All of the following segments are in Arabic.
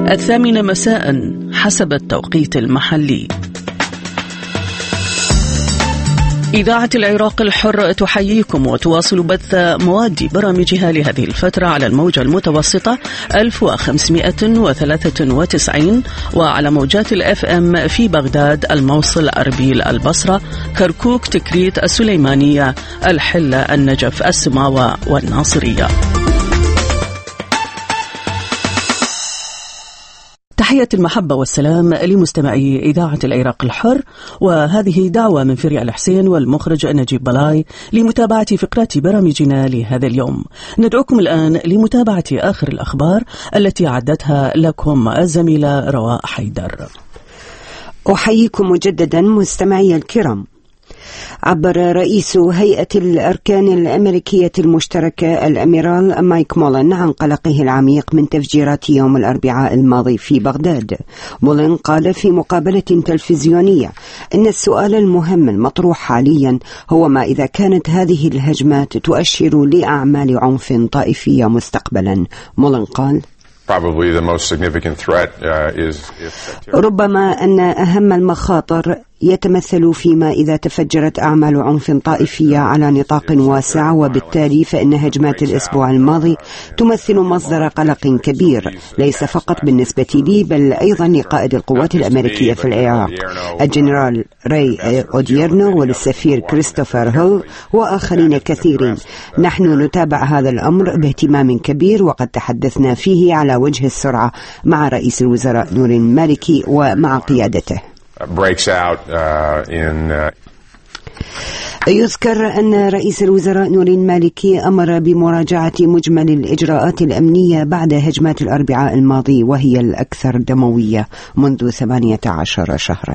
8 مساء حسب التوقيت المحلي. إذاعة العراق الحر تحييكم وتواصل بث مواد برامجها لهذه الفترة على الموجة المتوسطة 1593 وعلى موجات الFM في بغداد، الموصل، أربيل، البصرة، كركوك، تكريت، السليمانية، الحلة، النجف، السماوة والناصرية. تحية المحبة والسلام لمستمعي إذاعة العراق الحر، وهذه دعوة من فريع الحسين والمخرج نجيب بلاي لمتابعة فقرات برامجنا لهذا اليوم. ندعوكم الآن لمتابعة آخر الأخبار التي عدتها لكم الزميلة رواء حيدر. أحييكم مجددا مستمعي الكرام. عبر رئيس هيئة الأركان الأمريكية المشتركة الأميرال مايك مولن عن قلقه العميق من تفجيرات يوم الأربعاء الماضي في بغداد. مولن قال في مقابلة تلفزيونية إن السؤال المهم المطروح حاليا هو ما إذا كانت هذه الهجمات تؤشر لأعمال عنف طائفية مستقبلا. مولن قال: ربما أن أهم المخاطر يتمثل فيما إذا تفجرت أعمال عنف طائفية على نطاق واسع، وبالتالي فإن هجمات الأسبوع الماضي تمثل مصدر قلق كبير ليس فقط بالنسبة لي بل أيضا لقائد القوات الأمريكية في العراق الجنرال راي أوديرنو والسفير كريستوفر هيل وآخرين كثيرين. نحن نتابع هذا الأمر باهتمام كبير، وقد تحدثنا فيه على وجه السرعة مع رئيس الوزراء نور المالكي ومع قيادته. يذكر أن رئيس الوزراء نور المالكي أمر بمراجعة مجمل الإجراءات الأمنية بعد هجمات الأربعاء الماضي، وهي الأكثر دموية منذ 18 شهرا.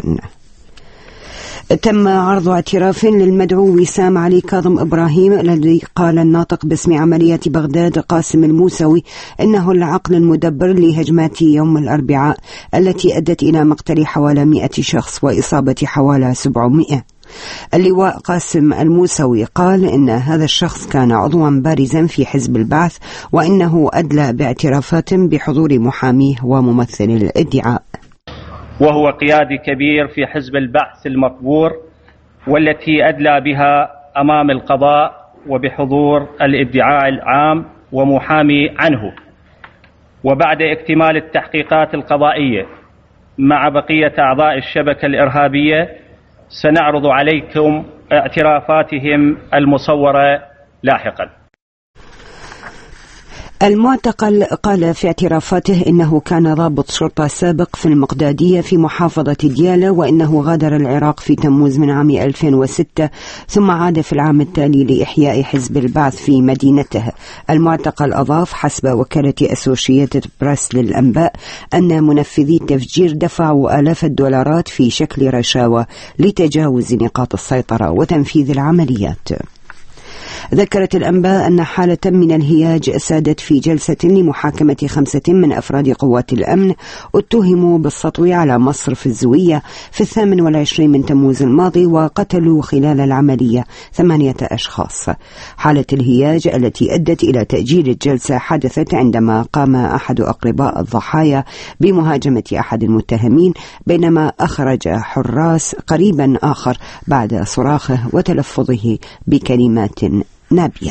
تم عرض اعتراف للمدعو وسام علي كاظم إبراهيم الذي قال الناطق باسم عملية بغداد قاسم الموسوي إنه العقل المدبر لهجمات يوم الأربعاء التي أدت إلى مقتل حوالي 100 شخص وإصابة حوالي 700. اللواء قاسم الموسوي قال إن هذا الشخص كان عضوا بارزا في حزب البعث، وإنه أدلى باعترافات بحضور محاميه وممثل الادعاء. وهو قيادي كبير في حزب البعث المقبور، والتي أدلى بها أمام القضاء وبحضور الادعاء العام ومحامي عنه. وبعد اكتمال التحقيقات القضائية مع بقية أعضاء الشبكة الإرهابية سنعرض عليكم اعترافاتهم المصورة لاحقا. المعتقل قال في اعترافاته إنه كان ضابط شرطة سابق في المقدادية في محافظة ديالى، وإنه غادر العراق في تموز من عام 2006 ثم عاد في العام التالي لإحياء حزب البعث في مدينته. المعتقل أضاف حسب وكالة أسوشيتد بريس للأنباء أن منفذي التفجير دفعوا آلاف الدولارات في شكل رشاوى لتجاوز نقاط السيطرة وتنفيذ العمليات. ذكرت الأنباء أن حالة من الهياج سادت في جلسة لمحاكمة 5 من أفراد قوات الأمن اتهموا بالسطو على مصرف الزوية في 28 من تموز الماضي، وقتلوا خلال العملية 8 أشخاص. حالة الهياج التي أدت إلى تأجيل الجلسة حدثت عندما قام أحد أقرباء الضحايا بمهاجمة أحد المتهمين، بينما أخرج حراس قريبا آخر بعد صراخه وتلفظه بكلمات نابية.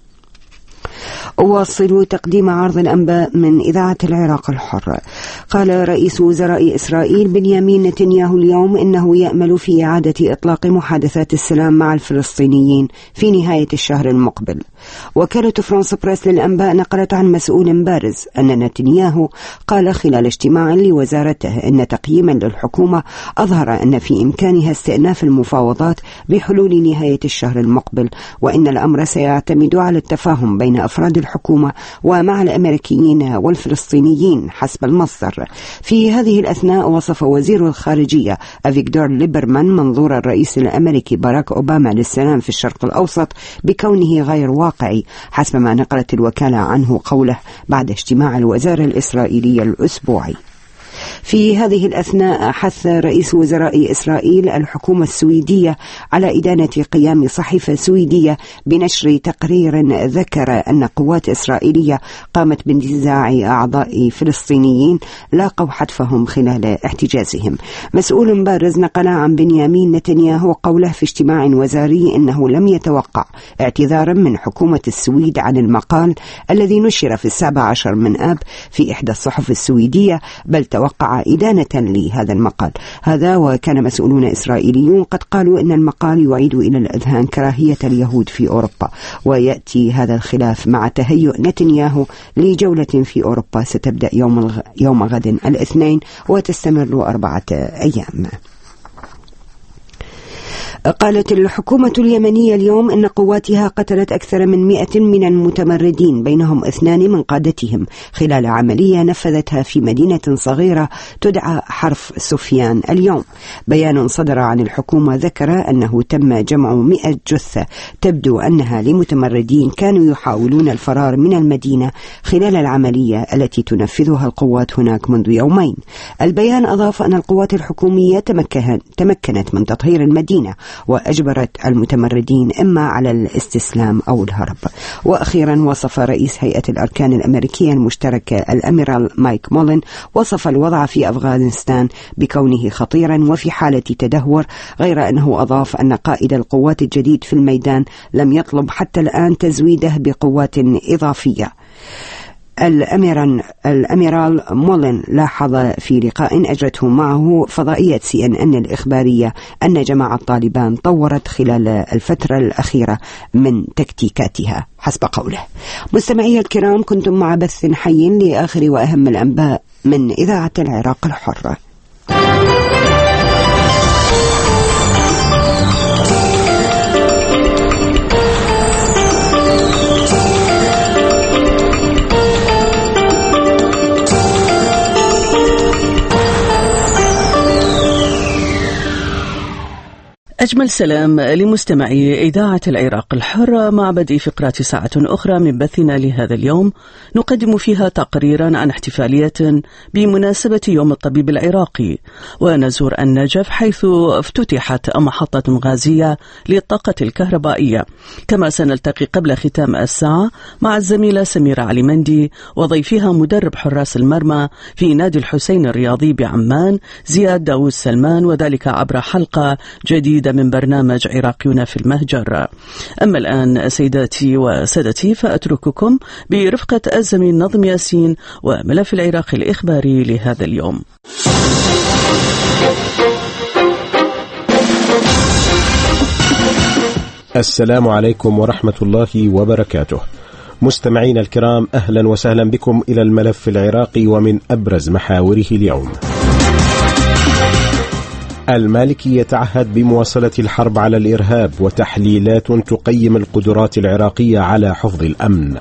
أواصل تقديم عرض الأنباء من إذاعة العراق الحر. قال رئيس وزراء إسرائيل بنيامين نتنياهو اليوم إنه يأمل في إعادة إطلاق محادثات السلام مع الفلسطينيين في نهاية الشهر المقبل. وكالة فرانس بريس للأنباء نقلت عن مسؤول بارز أن نتنياهو قال خلال اجتماع لوزارته أن تقييما للحكومة أظهر أن في إمكانها استئناف المفاوضات بحلول نهاية الشهر المقبل، وإن الأمر سيعتمد على التفاهم بين أفراد الحكومة ومع الأمريكيين والفلسطينيين حسب المصدر. في هذه الأثناء وصف وزير الخارجية أفيغدور ليبرمان منظور الرئيس الأمريكي باراك أوباما للسلام في الشرق الأوسط بكونه غير واقعي، حسب ما نقلت الوكالة عنه قوله بعد اجتماع الوزارة الإسرائيلية الأسبوعي. في هذه الأثناء حث رئيس وزراء إسرائيل الحكومة السويدية على إدانة قيام صحيفة سويدية بنشر تقرير ذكر أن قوات إسرائيلية قامت بانتزاع أعضاء فلسطينيين لاقوا حتفهم خلال احتجازهم. مسؤول بارز نقل عن بنيامين نتنياهو قوله في اجتماع وزاري إنه لم يتوقع اعتذارا من حكومة السويد عن المقال الذي نشر في 17 من آب في إحدى الصحف السويدية، بل توقع إدانة لهذا المقال. هذا وكان مسؤولون إسرائيليون قد قالوا إن المقال يعيد إلى الأذهان كراهية اليهود في أوروبا، ويأتي هذا الخلاف مع تهيؤ نتنياهو لجولة في أوروبا ستبدأ يوم غد الاثنين وتستمر 4 أيام. قالت الحكومة اليمنية اليوم إن قواتها قتلت أكثر من 100 من المتمردين، بينهم 2 من قادتهم، خلال عملية نفذتها في مدينة صغيرة تدعى حرف سفيان اليوم. بيان صدر عن الحكومة ذكر أنه تم جمع 100 جثة تبدو أنها لمتمردين كانوا يحاولون الفرار من المدينة خلال العملية التي تنفذها القوات هناك منذ يومين. البيان أضاف أن القوات الحكومية تمكنت من تطهير المدينة وأجبرت المتمردين إما على الاستسلام أو الهرب. وأخيرا وصف رئيس هيئة الأركان الأمريكية المشتركة الأميرال مايك مولن وصف الوضع في أفغانستان بكونه خطيرا وفي حالة تدهور، غير أنه أضاف أن قائد القوات الجديد في الميدان لم يطلب حتى الآن تزويده بقوات إضافية. الأميرال مولن لاحظ في لقاء أجرته معه فضائية CNN الإخبارية أن جماعة طالبان طورت خلال الفترة الأخيرة من تكتيكاتها حسب قوله. مستمعي الكرام، كنتم مع بث حي لآخر وأهم الأنباء من إذاعة العراق الحرة. أجمل سلام لمستمعي إذاعة العراق الحرة مع بدء فقرات ساعة أخرى من بثنا لهذا اليوم، نقدم فيها تقريرا عن احتفالية بمناسبة يوم الطبيب العراقي، ونزور النجف حيث افتتحت محطة غازية للطاقة الكهربائية. كما سنلتقي قبل ختام الساعة مع الزميلة سميرة علي مندي وضيفها مدرب حراس المرمى في نادي الحسين الرياضي بعمان زياد داوود سلمان، وذلك عبر حلقة جديدة من برنامج عراقيون في المهجر. أما الآن سيداتي وسادتي فأترككم برفقة الزميل نظم ياسين وملف العراق الإخباري لهذا اليوم. السلام عليكم ورحمة الله وبركاته. مستمعين الكرام، أهلا وسهلا بكم إلى الملف العراقي ومن أبرز محاوره اليوم. المالكي يتعهد بمواصلة الحرب على الإرهاب وتحليلات تقيم القدرات العراقية على حفظ الأمن.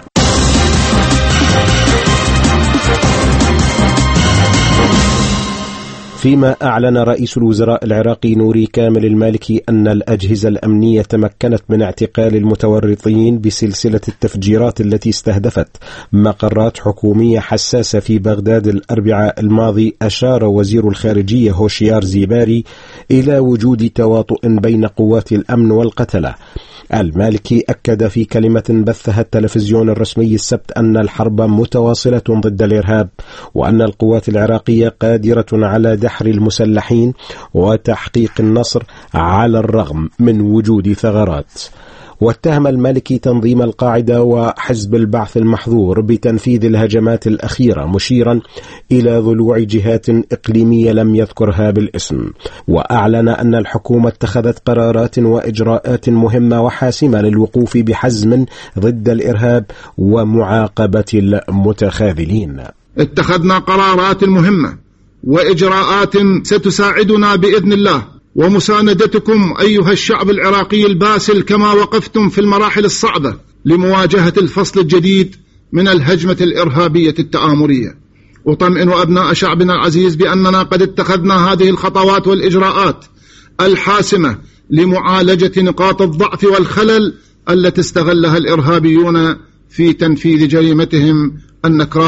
فيما أعلن رئيس الوزراء العراقي نوري كامل المالكي أن الأجهزة الأمنية تمكنت من اعتقال المتورطين بسلسلة التفجيرات التي استهدفت مقرات حكومية حساسة في بغداد الأربعاء الماضي، أشار وزير الخارجية هوشيار زيباري إلى وجود تواطؤ بين قوات الأمن والقتلة. المالكي أكد في كلمة بثها التلفزيون الرسمي السبت أن الحرب متواصلة ضد الإرهاب، وأن القوات العراقية قادرة على دحر المسلحين وتحقيق النصر على الرغم من وجود ثغرات. واتهم المالكي تنظيم القاعدة وحزب البعث المحظور بتنفيذ الهجمات الأخيرة، مشيرا إلى ضلوع جهات إقليمية لم يذكرها بالاسم. وأعلن أن الحكومة اتخذت قرارات وإجراءات مهمة وحاسمة للوقوف بحزم ضد الإرهاب ومعاقبة المتخاذلين. اتخذنا قرارات مهمة وإجراءات ستساعدنا بإذن الله ومساندتكم أيها الشعب العراقي الباسل، كما وقفتم في المراحل الصعبة لمواجهة الفصل الجديد من الهجمة الإرهابية التآمرية. أطمئن أبناء شعبنا العزيز بأننا قد اتخذنا هذه الخطوات والإجراءات الحاسمة لمعالجة نقاط الضعف والخلل التي استغلها الإرهابيون في تنفيذ جريمتهم النكراء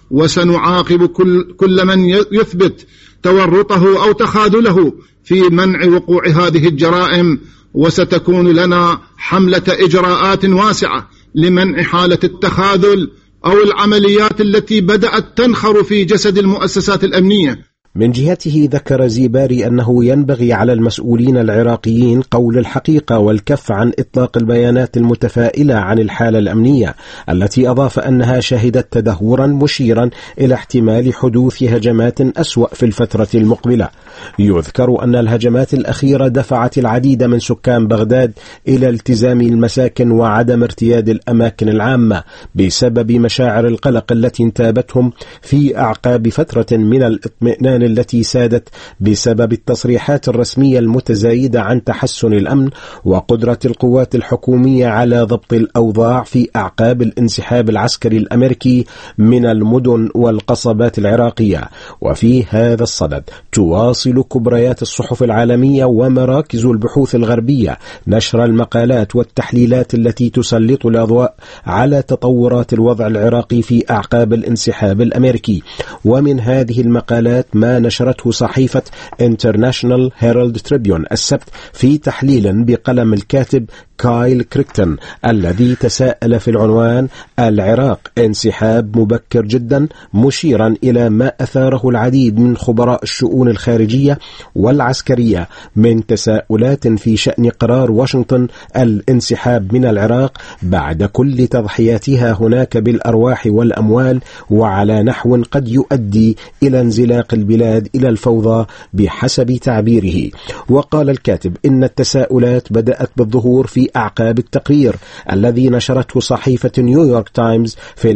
وسنعاقب كل من يثبت تورطه أو تخاذله في منع وقوع هذه الجرائم، وستكون لنا حملة إجراءات واسعة لمنع حالة التخاذل أو العمليات التي بدأت تنخر في جسد المؤسسات الأمنية. من جهته ذكر زيباري أنه ينبغي على المسؤولين العراقيين قول الحقيقة والكف عن إطلاق البيانات المتفائلة عن الحالة الأمنية التي أضاف أنها شهدت تدهورا مشيرا إلى احتمال حدوث هجمات أسوأ في الفترة المقبلة. يذكر أن الهجمات الأخيرة دفعت العديد من سكان بغداد إلى التزام المساكن وعدم ارتياد الأماكن العامة بسبب مشاعر القلق التي انتابتهم في أعقاب فترة من الاطمئنان التي سادت بسبب التصريحات الرسمية المتزايدة عن تحسن الأمن وقدرة القوات الحكومية على ضبط الأوضاع في أعقاب الانسحاب العسكري الأمريكي من المدن والقصبات العراقية. وفي هذا الصدد تواصل كبريات الصحف العالمية ومراكز البحوث الغربية نشر المقالات والتحليلات التي تسلط الأضواء على تطورات الوضع العراقي في أعقاب الانسحاب الأمريكي. ومن هذه المقالات ما نشرته صحيفة International Herald Tribune السبت في تحليل بقلم الكاتب كايل كريكتون الذي تساءل في العنوان العراق انسحاب مبكر جدا، مشيرا إلى ما أثاره العديد من خبراء الشؤون الخارجية والعسكرية من تساؤلات في شأن قرار واشنطن الانسحاب من العراق بعد كل تضحياتها هناك بالأرواح والأموال وعلى نحو قد يؤدي إلى انزلاق البلاد إلى الفوضى بحسب تعبيره. وقال الكاتب إن التساؤلات بدأت بالظهور في أعقاب التقرير الذي نشرته صحيفة نيويورك تايمز في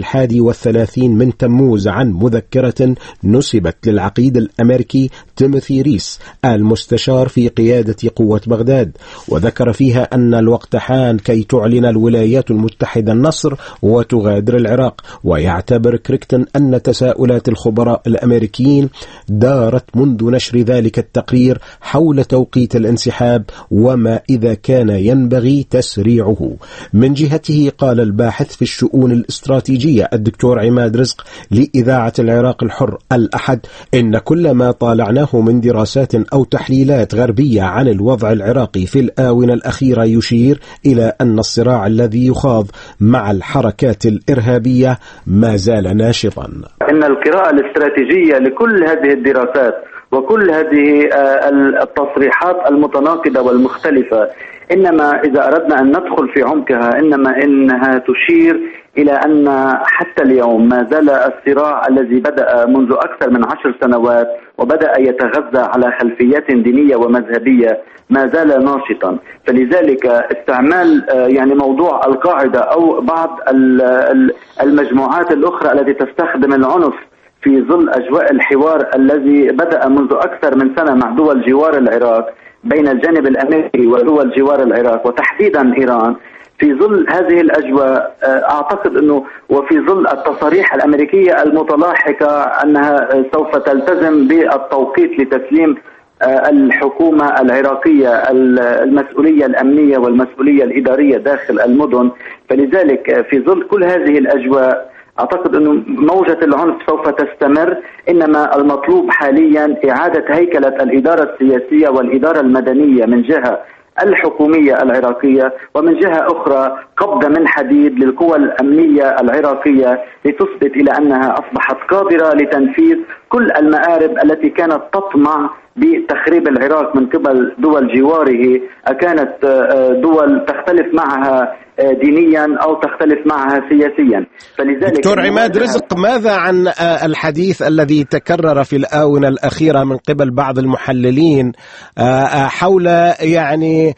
31 من تموز عن مذكرة نسبت للعقيد الأمريكي تيموثي ريس المستشار في قيادة قوة بغداد، وذكر فيها أن الوقت حان كي تعلن الولايات المتحدة النصر وتغادر العراق. ويعتبر كريكتون أن تساؤلات الخبراء الأمريكيين دارت منذ نشر ذلك التقرير حول توقيت الانسحاب وما إذا كان ينبغي تسريعه. من جهته قال الباحث في الشؤون الاستراتيجية الدكتور عماد رزق لإذاعة العراق الحر الأحد إن كل ما طالعناه من دراسات أو تحليلات غربية عن الوضع العراقي في الآونة الأخيرة يشير إلى أن الصراع الذي يخاض مع الحركات الإرهابية ما زال ناشطا. إن القراءة الاستراتيجية لكل هذه الدراسات وكل هذه التصريحات المتناقضة والمختلفة إنما إذا أردنا أن ندخل في عمقها إنها تشير إلى أن حتى اليوم ما زال الصراع الذي بدأ منذ أكثر من 10 سنوات وبدأ يتغذى على خلفيات دينية ومذهبية ما زال ناشطا. فلذلك استعمال يعني موضوع القاعدة أو بعض المجموعات الأخرى التي تستخدم العنف في ظل أجواء الحوار الذي بدأ منذ أكثر من سنة مع دول جوار العراق بين الجانب الأمريكي ودول جوار العراق وتحديدا إيران، في ظل هذه الأجواء أعتقد أنه وفي ظل التصاريح الأمريكية المتلاحقة أنها سوف تلتزم بالتوقيت لتسليم الحكومة العراقية المسؤولية الأمنية والمسؤولية الإدارية داخل المدن، فلذلك في ظل كل هذه الأجواء أعتقد أنه موجة العنف سوف تستمر. إنما المطلوب حاليا إعادة هيكلة الإدارة السياسية والإدارة المدنية من جهة الحكومية العراقية، ومن جهة أخرى قبضة من حديد للقوى الأمنية العراقية لتثبت إلى أنها أصبحت قادرة لتنفيذ كل المآرب التي كانت تطمع بتخريب العراق من قبل دول جواره، أكانت دول تختلف معها دينيا أو تختلف معها سياسيا. فلذلك دكتور عماد رزق، ماذا عن الحديث الذي تكرر في الآونة الأخيرة من قبل بعض المحللين حول يعني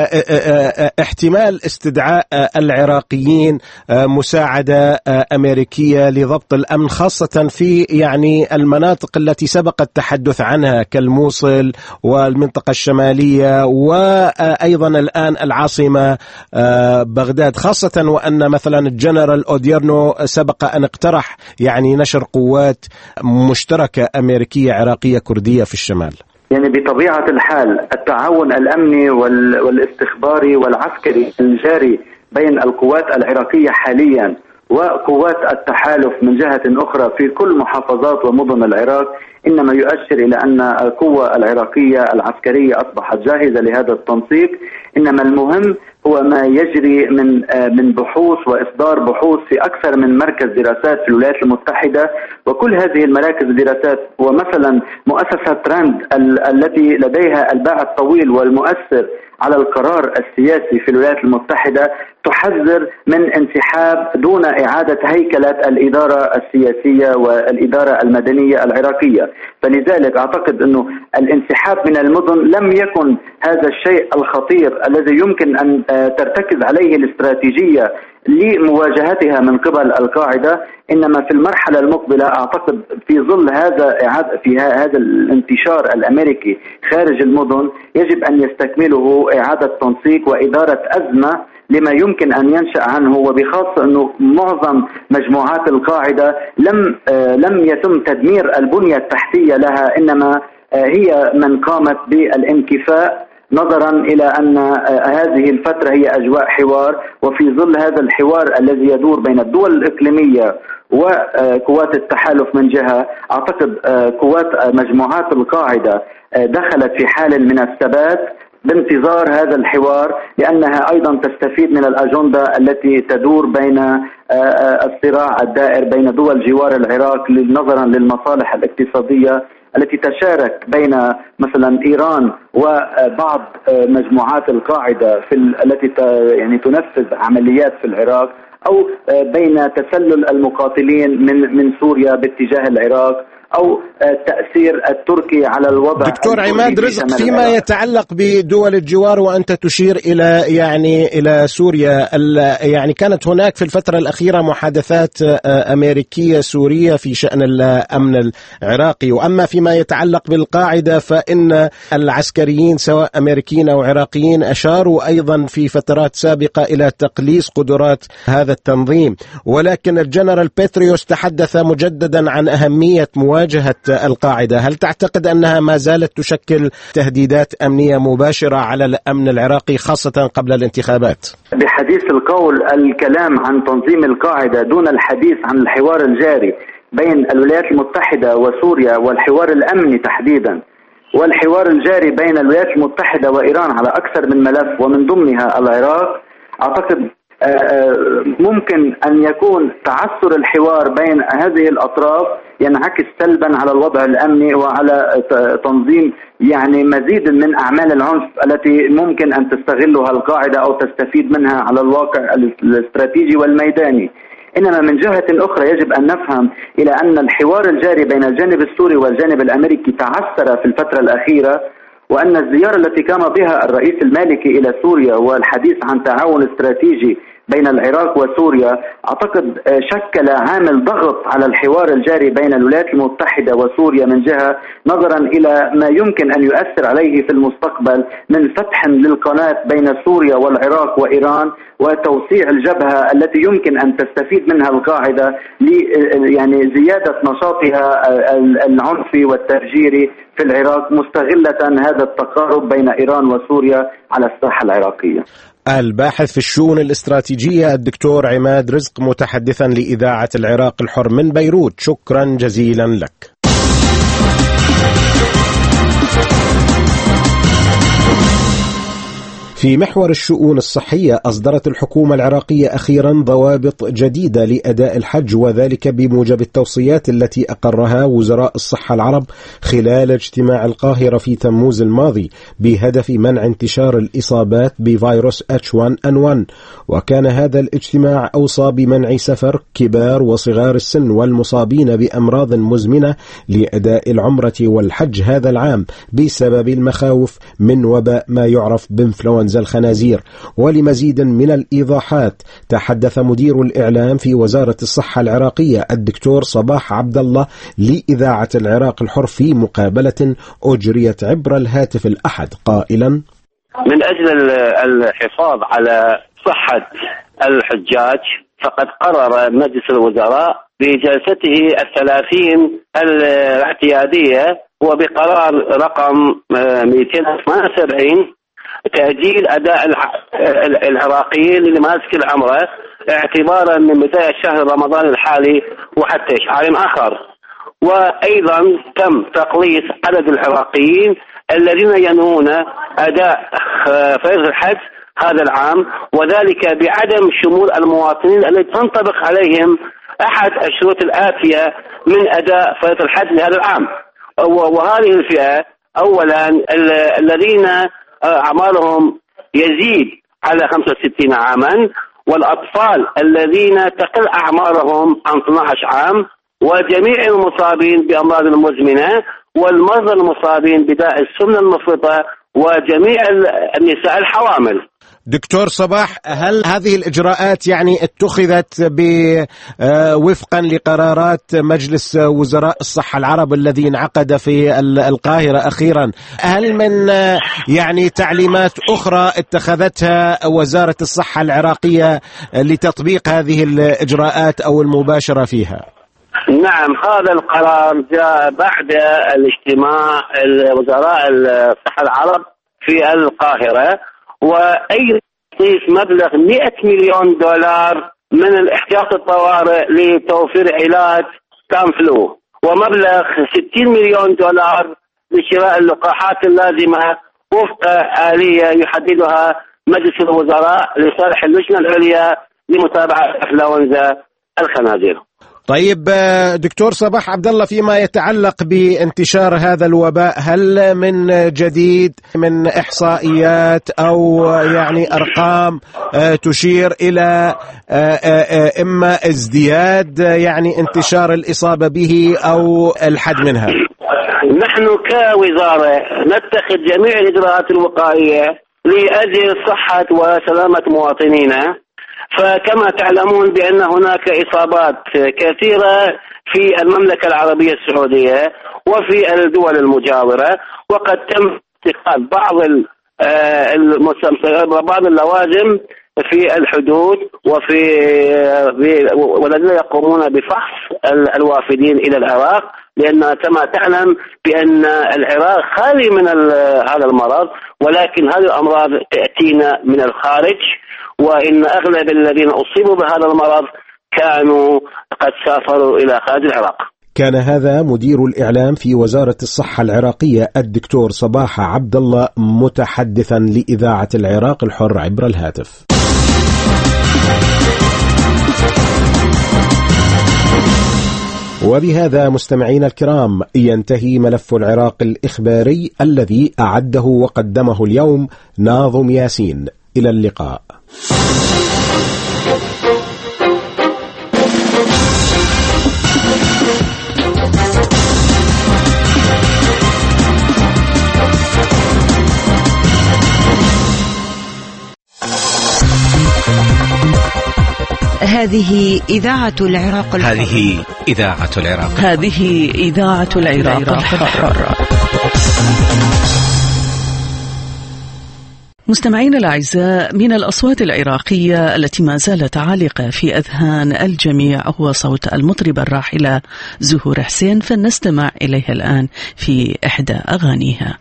احتمال استدعاء العراقيين مساعدة أمريكية لضبط الأمن، خاصة في يعني المناطق التي سبق التحدث عنها كالموصل والمنطقة الشمالية وأيضا الآن العاصمة بغداد، خاصة وأن مثلا الجنرال أوديرنو سبق أن اقترح يعني نشر قوات مشتركة أمريكية عراقية كردية في الشمال. يعني بطبيعة الحال التعاون الأمني والاستخباري والعسكري الجاري بين القوات العراقية حاليا وقوات التحالف من جهة أخرى في كل محافظات ومدن العراق، إنما يؤشر إلى أن القوة العراقية العسكرية أصبحت جاهزة لهذا التنسيق. إنما المهم هو ما يجري من بحوث وإصدار بحوث في أكثر من مركز دراسات في الولايات المتحدة، وكل هذه المراكز الدراسات ومثلا مؤسسة راند التي لديها الباع الطويل والمؤثر على القرار السياسي في الولايات المتحدة تحذر من انسحاب دون إعادة هيكلة الإدارة السياسية والإدارة المدنية العراقية. فلذلك أعتقد أنه الانسحاب من المدن لم يكن هذا الشيء الخطير الذي يمكن أن ترتكز عليه الاستراتيجية لمواجهتها من قبل القاعدة. إنما في المرحلة المقبلة أعتقد في ظل هذا الانتشار الأمريكي خارج المدن يجب أن يستكمله إعادة تنسيق وإدارة أزمة لما يمكن أن ينشأ عنه، وبخاصة أنه معظم مجموعات القاعدة لم يتم تدمير البنية التحتية لها، إنما هي من قامت بالانكفاء نظرا إلى أن هذه الفترة هي أجواء حوار. وفي ظل هذا الحوار الذي يدور بين الدول الإقليمية وقوات التحالف من جهة، أعتقد قوات مجموعات القاعدة دخلت في حال من الثبات بانتظار هذا الحوار، لأنها أيضا تستفيد من الأجندة التي تدور بين الصراع الدائر بين دول جوار العراق نظرا للمصالح الاقتصادية التي تشارك بين مثلا إيران وبعض مجموعات القاعدة التي يعني تنفذ عمليات في العراق، أو بين تسلل المقاتلين من سوريا باتجاه العراق، أو التأثير التركي على الوضع. دكتور عماد رزق، فيما يتعلق بدول الجوار وأنت تشير إلى سوريا، يعني كانت هناك في الفترة الأخيرة محادثات أمريكية سورية في شأن الأمن العراقي، وأما فيما يتعلق بالقاعدة فإن العسكريين سواء أمريكيين أو عراقيين أشاروا أيضا في فترات سابقة إلى تقليص قدرات هذا التنظيم، ولكن الجنرال بيتريوس تحدث مجددا عن أهمية مواجهة القاعدة. هل تعتقد أنها ما زالت تشكل تهديدات أمنية مباشرة على الأمن العراقي خاصة قبل الانتخابات؟ بحديث القول الكلام عن تنظيم القاعدة دون الحديث عن الحوار الجاري بين الولايات المتحدة وسوريا والحوار الأمني تحديدا، والحوار الجاري بين الولايات المتحدة وإيران على أكثر من ملف ومن ضمنها العراق، أعتقد ممكن أن يكون تعثر الحوار بين هذه الأطراف ينعكس سلبا على الوضع الأمني وعلى تنظيم يعني مزيد من أعمال العنف التي ممكن أن تستغلها القاعدة أو تستفيد منها على الواقع الاستراتيجي والميداني. إنما من جهة أخرى يجب أن نفهم إلى أن الحوار الجاري بين الجانب السوري والجانب الأمريكي تعثر في الفترة الأخيرة، وأن الزيارة التي قام بها الرئيس المالكي إلى سوريا والحديث عن تعاون استراتيجي بين العراق وسوريا أعتقد شكل عامل ضغط على الحوار الجاري بين الولايات المتحدة وسوريا من جهة، نظرا إلى ما يمكن أن يؤثر عليه في المستقبل من فتح للقناة بين سوريا والعراق وإيران وتوسيع الجبهة التي يمكن أن تستفيد منها القاعدة يعني زيادة نشاطها العنفي والتفجيري في العراق، مستغلة هذا التقارب بين إيران وسوريا على الساحة العراقية. الباحث في الشؤون الاستراتيجية الدكتور عماد رزق متحدثا لإذاعة العراق الحر من بيروت، شكرا جزيلا لك. في محور الشؤون الصحية، أصدرت الحكومة العراقية أخيرا ضوابط جديدة لأداء الحج، وذلك بموجب التوصيات التي أقرها وزراء الصحة العرب خلال اجتماع القاهرة في تموز الماضي بهدف منع انتشار الإصابات بفيروس H1N1. وكان هذا الاجتماع أوصى بمنع سفر كبار وصغار السن والمصابين بأمراض مزمنة لأداء العمرة والحج هذا العام بسبب المخاوف من وباء ما يعرف بإنفلونزا الخنازير. ولمزيد من الإيضاحات تحدث مدير الإعلام في وزارة الصحة العراقية الدكتور صباح عبد الله لإذاعة العراق الحر في مقابلة أجريت عبر الهاتف الأحد قائلا: من أجل الحفاظ على صحة الحجاج فقد قرر مجلس الوزراء بجلسته 30 الاعتيادية وبقرار رقم 278 تأجيل أداء العراقيين لمناسك العمرة اعتبارا من بداية شهر رمضان الحالي وحتى إشعار آخر. وأيضا تم تقليص عدد العراقيين الذين ينوون أداء فريضة الحج هذا العام، وذلك بعدم شمول المواطنين الذين تنطبق عليهم أحد الشروط الآتية من أداء فريضة الحج لهذا العام. وهذه الفئة أولا الذين أعمارهم يزيد على 65 عاما، والأطفال الذين تقل أعمارهم عن 12 عام، وجميع المصابين بأمراض مزمنة، والمرضى المصابين بداء السمنة المفرطة، وجميع النساء الحوامل. دكتور صباح، هل هذه الإجراءات يعني اتخذت وفقا لقرارات مجلس وزراء الصحة العرب الذي انعقد في القاهرة أخيرا؟ هل من يعني تعليمات أخرى اتخذتها وزارة الصحة العراقية لتطبيق هذه الإجراءات أو المباشرة فيها؟ نعم، هذا القرار جاء بعد الاجتماع وزراء الصحة العرب في القاهرة، وأيضا مبلغ 100 مليون دولار من الاحتياط الطوارئ لتوفير علاج تامفلو، ومبلغ 60 مليون دولار لشراء اللقاحات اللازمة وفق آلية يحددها مجلس الوزراء لصالح اللجنة العليا لمتابعة إنفلونزا الخنازير. طيب دكتور صباح عبد الله، فيما يتعلق بانتشار هذا الوباء، هل من جديد من إحصائيات أو يعني أرقام تشير إلى إما ازدياد يعني انتشار الإصابة به أو الحد منها؟ نحن كوزارة نتخذ جميع الإجراءات الوقائية لأجل صحة وسلامة مواطنينا، فكما تعلمون بأن هناك إصابات كثيرة في المملكة العربية السعودية وفي الدول المجاورة، وقد تم اتخاذ بعض اللوازم في الحدود والذين يقومون بفحص الوافدين إلى العراق، لأن كما تعلم بأن العراق خالي من هذا المرض، ولكن هذه الأمراض تأتينا من الخارج، وإن أغلب الذين أصيبوا بهذا المرض كانوا قد سافروا إلى خارج العراق. كان هذا مدير الإعلام في وزارة الصحة العراقية الدكتور صباح عبد الله متحدثا لإذاعة العراق الحر عبر الهاتف. وبهذا مستمعينا الكرام ينتهي ملف العراق الإخباري الذي أعده وقدمه اليوم ناظم ياسين. إلى اللقاء. هذه إذاعة العراق الحر. هذه إذاعة العراق. هذه إذاعة العراق الحر. مستمعينا الأعزاء، من الأصوات العراقية التي ما زالت عالقة في أذهان الجميع هو صوت المطربة الراحلة زهور حسين، فلنستمع إليها الآن في إحدى أغانيها.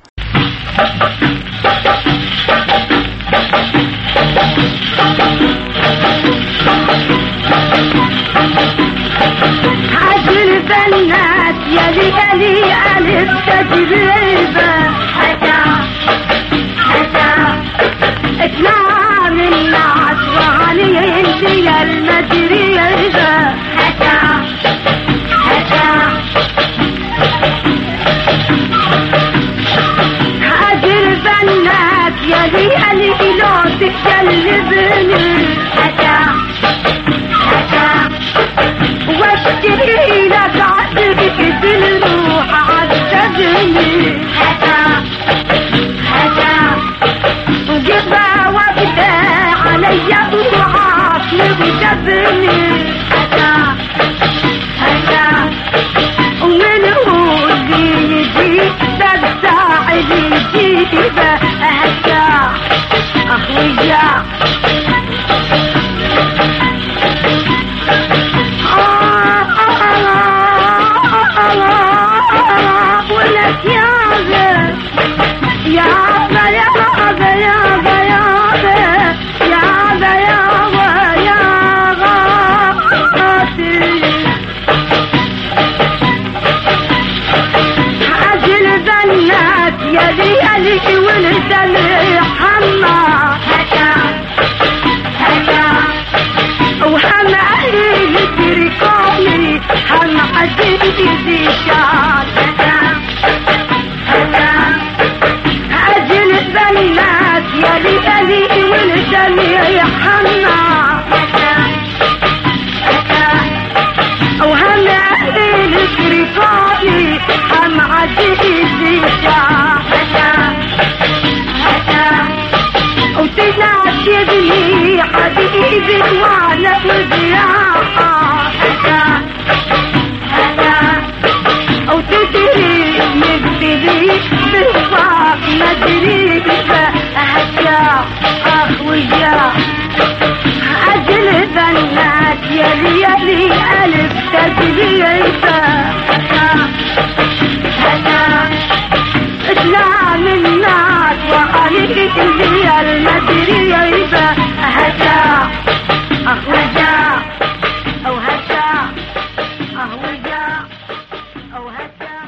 عجل بنات يلي يلي على التجربة اطلع من العطواني انت يا المدرية عجل بنات يلي يلي لو تكلمني واشتري لك عدك بالروح عالسجن وقفا وقفا علي بروحك لغتبني ايدي شعر اجل البنات يلي والدنيا يحنى وهلا الكريفاني هم عزيزي شعر وتناشدني حبيبي وانا بزياحة او تدري نبتدي بالصعب مدري هجا وجا اجل بنات يلي الف تدريبه اسلام الناس وعليك اللي المدري يبا هجا وجا او هجا وجا او هجا.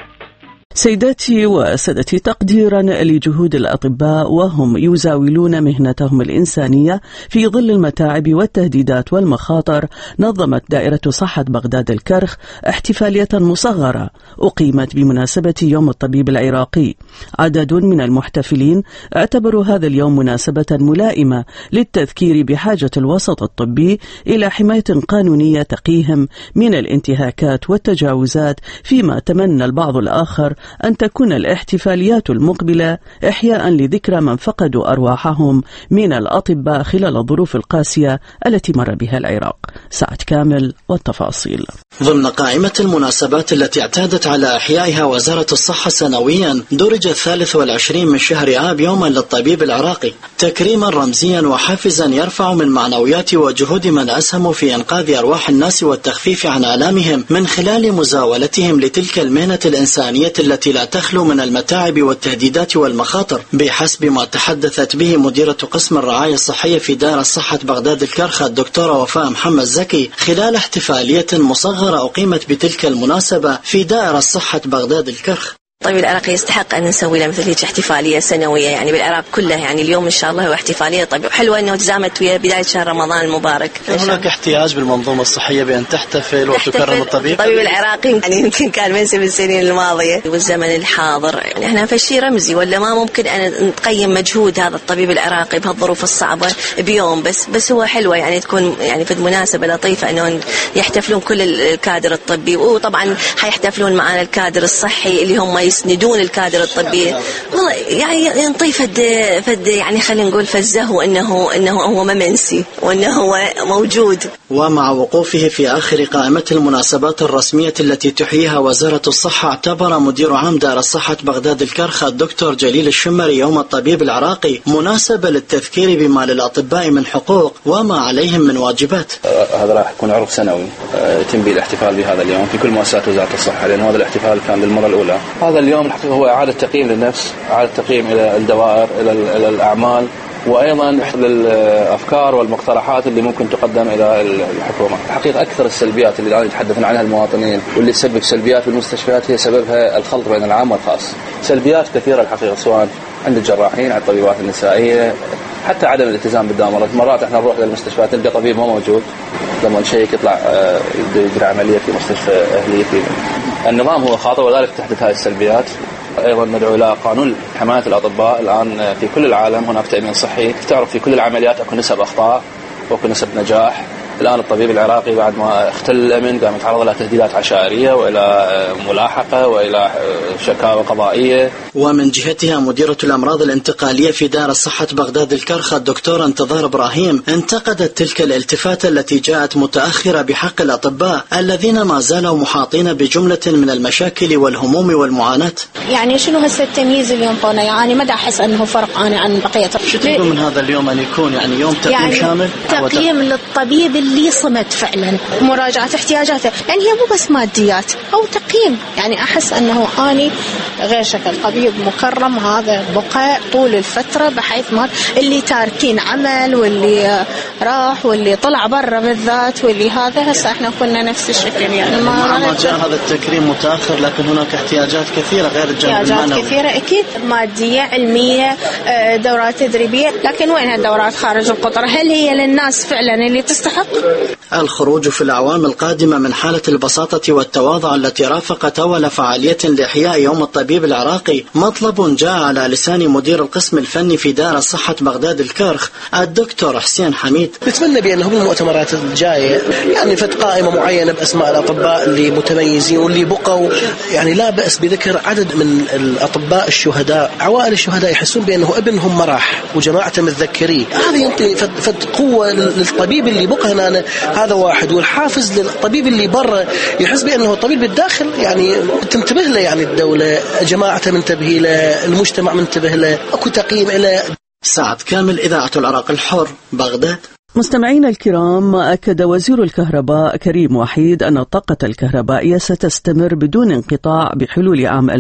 سيداتي وسادتي، تقديرا لجهود الأطباء وهم يزاولون مهنتهم الإنسانية في ظل المتاعب والتهديدات والمخاطر، نظمت دائرة صحة بغداد الكرخ احتفالية مصغرة أقيمت بمناسبة يوم الطبيب العراقي. عدد من المحتفلين اعتبروا هذا اليوم مناسبة ملائمة للتذكير بحاجة الوسط الطبي إلى حماية قانونية تقيهم من الانتهاكات والتجاوزات، فيما تمنى البعض الآخر أن تكون الاحتفاليات المقبلة إحياء لذكرى من فقدوا أرواحهم من الأطباء خلال الظروف القاسية التي مر بها العراق. سعد كامل والتفاصيل. ضمن قائمة المناسبات التي اعتادت على إحيائها وزارة الصحة سنويا، درج 23 من شهر آب يوما للطبيب العراقي، تكريما رمزيا وحافزا يرفع من معنويات وجهود من أسهموا في إنقاذ أرواح الناس والتخفيف عن آلامهم من خلال مزاولتهم لتلك المهنة الإنسانية التي لا تخلو من المتاعب والتهديدات والمخاطر، بحسب ما تحدثت به مديرة قسم الرعاية الصحية في دائرة صحة بغداد الكرخ الدكتورة وفاء محمد زكي خلال احتفالية مصغرة أقيمت بتلك المناسبة في دائرة صحة بغداد الكرخ. الطبيب العراقي يستحق أن نسوي له مثل هيك احتفالية سنوية يعني بالعراق كله، يعني اليوم إن شاء الله هو احتفالية طبيب حلوة أنه تزامت ويا بداية شهر رمضان المبارك. هناك احتياج بالمنظومة الصحية بأن تحتفل وتكرم الطبيب العراقي، يعني يمكن كان منسب السنين الماضية والزمن الحاضر، يعني احنا فشي رمزي ولا ما ممكن أن نقيم مجهود هذا الطبيب العراقي بهالظروف الصعبة بيوم بس هو حلوة يعني تكون يعني في مناسبة لطيفة أنه يحتفلون كل الكادر الطبي، وطبعا حيحتفلون معنا الكادر الصحي اللي هم يسندون الكادر الطبي. والله يعني نطيف فد يعني خلينا نقول فزه انه هو ممنسي وانه هو موجود. ومع وقوفه في آخر قائمة المناسبات الرسمية التي تحييها وزارة الصحة، اعتبر مدير عام دائرة صحة بغداد الكرخ الدكتور جليل الشمري يوم الطبيب العراقي مناسبة للتذكير بما للأطباء من حقوق وما عليهم من واجبات. هذا راح يكون عرض سنوي يتم به الاحتفال بهذا اليوم في كل مؤسسات وزارة الصحة، لأن هذا الاحتفال كان للمرة الأولى. هذا اليوم الحقيقة هو إعادة تقييم للنفس، إعادة تقييم إلى الدوائر إلى الأعمال، وأيضا للأفكار والمقترحات اللي ممكن تقدم إلى الحكومة. الحقيقة أكثر السلبيات اللي الآن يتحدثون عنها المواطنين واللي تسبب سلبيات في المستشفيات هي سببها الخلط بين العام والخاص. سلبيات كثيرة الحقيقة، سواء عند الجراحين، عند الطبيبات النسائية، حتى عدم الالتزام بالدوام. مرات احنا نروح للمستشفيات نلقى طبيب ما موجود، لما نشيك يطلع يجري عملية في مستشفى أهلي. النظام هو خاطئ وذلك تحدث هذه السلبيات. أيضا ندعو إلى قانون حماية الأطباء. الآن في كل العالم هناك تأمين صحي، تعرف في كل العمليات أكو نسب أخطاء وأكو نسب نجاح. الآن الطبيب العراقي بعد ما اختل الأمن قام يتعرض إلى تهديدات عشائرية وإلى ملاحقة وإلى شكاوى قضائية. ومن جهتها مديرة الأمراض الانتقالية في دائرة صحة بغداد الكرخ الدكتورة انتظار إبراهيم انتقدت تلك الالتفاتة التي جاءت متأخرة بحق الأطباء الذين ما زالوا محاطين بجملة من المشاكل والهموم والمعاناة. يعني شنو هسه التمييز اليوم طونا؟ يعني ما أحس أنه فرق عن بقية. شو تقول من هذا اليوم أن يكون يعني يوم تقييم يعني شامل؟ تقييم للطبيب اللي صمد فعلا، مراجعة احتياجاته، يعني هي مو بس ماديات أو تقييم. يعني أحس أنه أني غير شكل طبيب مكرم هذا بقى طول الفترة، بحيث ما اللي تاركين عمل واللي راح واللي طلع برا بالذات واللي هذا هسه احنا كنا نفس الشكل. يعني ما جاء هذا التكريم متأخر، لكن هناك احتياجات كثيرة غير الجانب المعنوي. احتياجات كثيرة أكيد، مادية، علمية، دورات تدريبية، لكن وين هالدورات خارج القطر؟ هل هي للناس فعلا اللي تستحق الخروج في الأعوام القادمة من حالة البساطة والتواضع التي رافقت أول فعالية لإحياء يوم الطبيب العراقي مطلب جاء على لسان مدير القسم الفني في دار الصحة بغداد الكرخ الدكتور حسين حميد. نتمنى بأنه بالمؤتمرات الجاية يعني فت قائمة معينة بأسماء الأطباء اللي متميزين واللي بقوا، يعني لا بأس بذكر عدد من الأطباء الشهداء، عوائل الشهداء يحسون بأنه ابنهم مرح وجماعة متذكرين. هذا ينطي فت قوة للطبيب اللي بقى هنا، هذا واحد، والحافز للطبيب اللي برا يحس بأنه الطبيب بالداخل يعني تنتبه له، يعني الدولة جماعته منتبه له، المجتمع منتبه له، أكو تقييم له. سعد كامل، إذاعة العراق الحر، بغداد. مستمعينا الكرام، أكد وزير الكهرباء كريم وحيد أن الطاقة الكهربائية ستستمر بدون انقطاع بحلول عام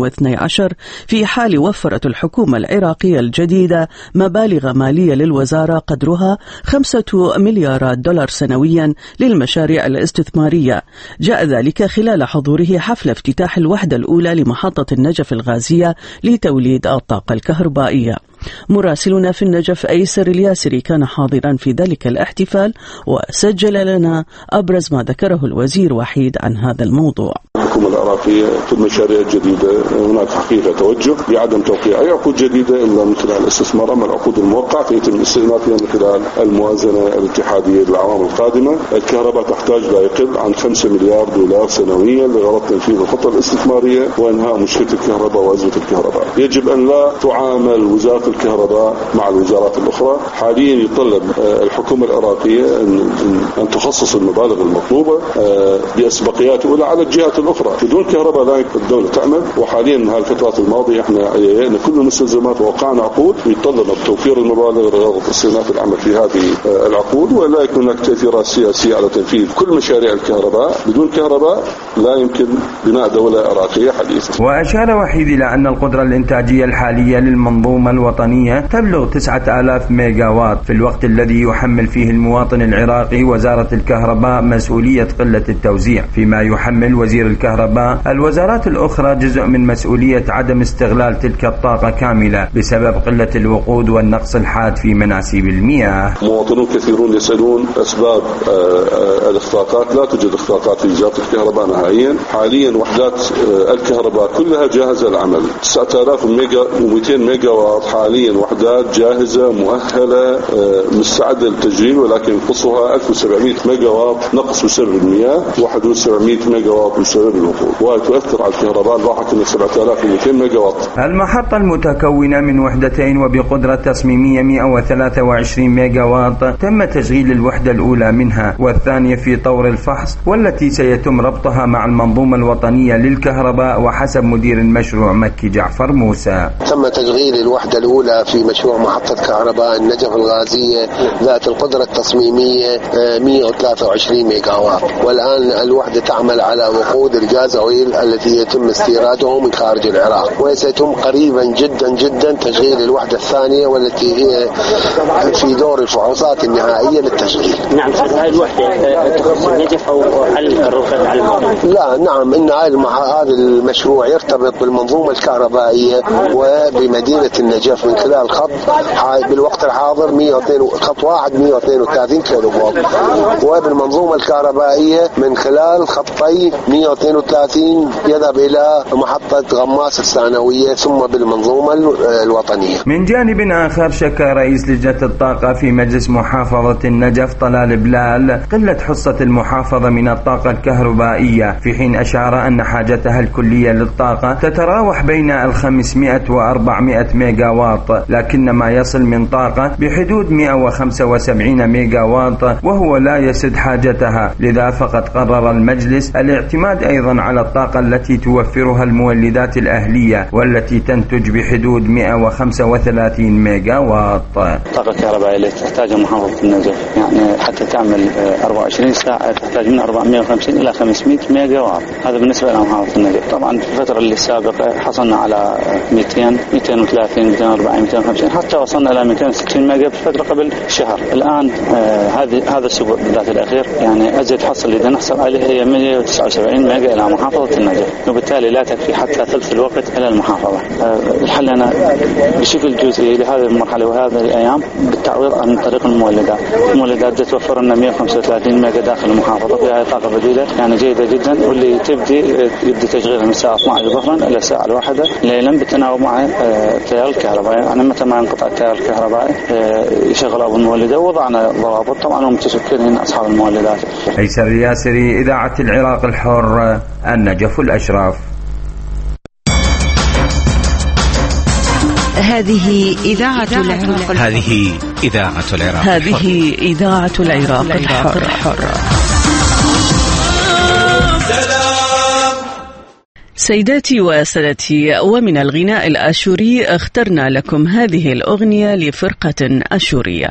2012 في حال وفرت الحكومة العراقية الجديدة مبالغ مالية للوزارة قدرها 5 مليارات دولار سنويا للمشاريع الاستثمارية. جاء ذلك خلال حضوره حفل افتتاح الوحدة الأولى لمحطة النجف الغازية لتوليد الطاقة الكهربائية. مراسلنا في النجف أيسر الياسري كان حاضرا في ذلك الاحتفال وسجل لنا أبرز ما ذكره الوزير وحيد عن هذا الموضوع. الحكومة العراقية في المشاريع الجديدة هناك حقيقة توجه بعدم توقيع أي عقود جديدة إلا من خلال الاستثمار، أما العقود الموقعة فيتم استئنافها من خلال الموازنة الاتحادية للأعوام القادمة. الكهرباء تحتاج لا يقل عن 5 مليار دولار سنويا لغرض تنفيذ الخطة الاستثمارية وإنهاء مشكلة الكهرباء وأزمة الكهرباء. يجب أن لا تعامل وزارة الكهرباء مع الوزارات الأخرى. حاليا يطلب الحكومة العراقية أن تخصص المبالغ المطلوبة بأسبقيات أولى على الجهات الأخرى. بدون كهرباء لا يمكن الدولة تعمل. وحاليا من هالفترات الماضية احنا كل المستلزمات ووقعنا عقود يتطلب توفير المبالغ لغرض استئناف العمل في هذه العقود، ولا يكون هناك تأثيرات سياسية على تنفيذ كل مشاريع الكهرباء. بدون كهرباء لا يمكن بناء دولة عراقية حديثة. وأشار وحيد إلى أن القدرة الإنتاجية الحالية للمنظومة الوطنية تبلغ 9000 ميجا وات، في الوقت الذي يحمل فيه المواطن العراقي وزارة الكهرباء مسؤولية قلة التوزيع، فيما يحمل وزير الكهرباء الوزارات الأخرى جزء من مسؤولية عدم استغلال تلك الطاقة كاملة بسبب قلة الوقود والنقص الحاد في مناسيب المياه. مواطنون كثيرون يسألون أسباب الإخفاقات. لا توجد إخفاقات في وزارة الكهرباء نهائيا. حاليا وحدات الكهرباء كلها جاهزة للعمل. 9200 ميجا وات حاليا وحدات جاهزة مؤهلة مستعدة للتشغيل، ولكن قصها 1700 ميجا وات نقص بسبب المياه، 1700 ميجا وات بسبب الوقود، وتؤثر على الكهرباء الراحة من 7200 ميجا وات. المحطة المتكونة من وحدتين وبقدرة تصميمية 123 ميجا وات تم تشغيل الوحدة الأولى منها والثانية في طور الفحص، والتي سيتم ربطها مع المنظومة الوطنية للكهرباء وحسب مدير المشروع مكي جعفر موسى. تم تشغيل الوحدة الأولى في مشروع محطة كهرباء النجف الغازية ذات القدرة التصميمية 123 ميجا وات، والآن الوحدة تعمل على وقود الغاز أويل التي يتم استيراده من خارج العراق، وسيتم قريبا جدا تشغيل الوحدة الثانية والتي هي في دور الفحوصات النهائية للتشغيل. نعم، هذه الوحدة تخص النجف أو الرفق على الموضوع؟ لا، نعم، إن هذا المشروع يرتبط بالمنظومة الكهربائية وبمدينة النجف من خلال خط بالوقت الحاضر 102 خط واحد 132 كيلو فولت، وبالمنظومة الكهربائية من خلال خطي 132 يذهب إلى محطة غماس الثانوية ثم بالمنظومة الوطنية. من جانب آخر شكى رئيس لجنة الطاقة في مجلس محافظة النجف طلال بلال قلة حصة المحافظة من الطاقة الكهربائية، في حين أشار أن حاجتها الكلية للطاقة تتراوح بين 500 و400 ميجا واط، لكن ما يصل من طاقة بحدود 175 ميجا واط وهو لا يسد حاجتها. لذا فقد قرر المجلس الاعتماد أيضا على الطاقة التي توفرها المولدات الأهلية والتي تنتج بحدود 135 ميجا واط. الطاقة الكهربائية التي تحتاجها محافظة النجف يعني حتى تعمل 24 ساعة تحتاج من 450 إلى 500 ميجا واط. هذا بالنسبة لمحافظة النجف. طبعا في الفترة اللي السابقة حصلنا على 200 230 240 250 حتى وصلنا إلى 260 ميجا في فترة قبل شهر. الآن هذا الأسبوع بالذات الأخير يعني أزيد حصل اللي نحصل عليه هي 179 ميجا إلى محافظة النجف، وبالتالي لا تكفي حتى ثلث الوقت إلى المحافظة. الحل أنا بشكل جزئي لهذه المرحلة وهذه الأيام بالتعويض عن طريق المولدات المولدات توفر لنا 135 ميجا داخل المحافظة، فيها طاقة بديلة يعني جيدة جدا، واللي يبدي تشغيلها من الساعة 12 ظهرا إلى الساعة 1 ليلا بالتناوب مع التيار الكهربائي. يعني متى ما ينقطع التيار الكهربائي يشغل أبو المولدة، ووضعنا ضوابط طبعا ومتشكرين أصحاب المولدات. أيسر الياسري، إذاعة العراق الحر، النجف الأشراف. هذه إذاعة العراق الحر. هذه إذاعة العراق الحر. هذه إذاعة العراق الحر. سيداتي وسادتي، ومن الغناء الآشوري اخترنا لكم هذه الأغنية لفرقة آشورية.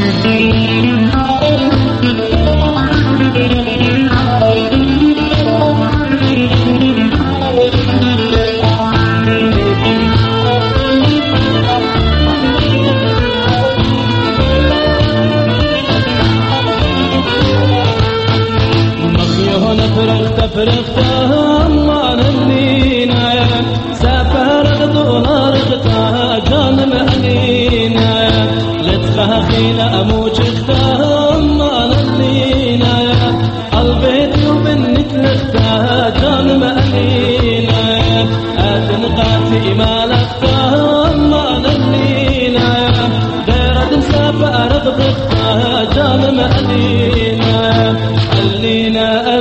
فرختها ما نلينا سافر دولار اختها جان مهنينا لتخها خينا اموج اختها ما نلينا البيت وبنت لختها جان مهنينا اتنقاتي ما لختها ما نلينا غير سافر اختها جان مهنينا اللينا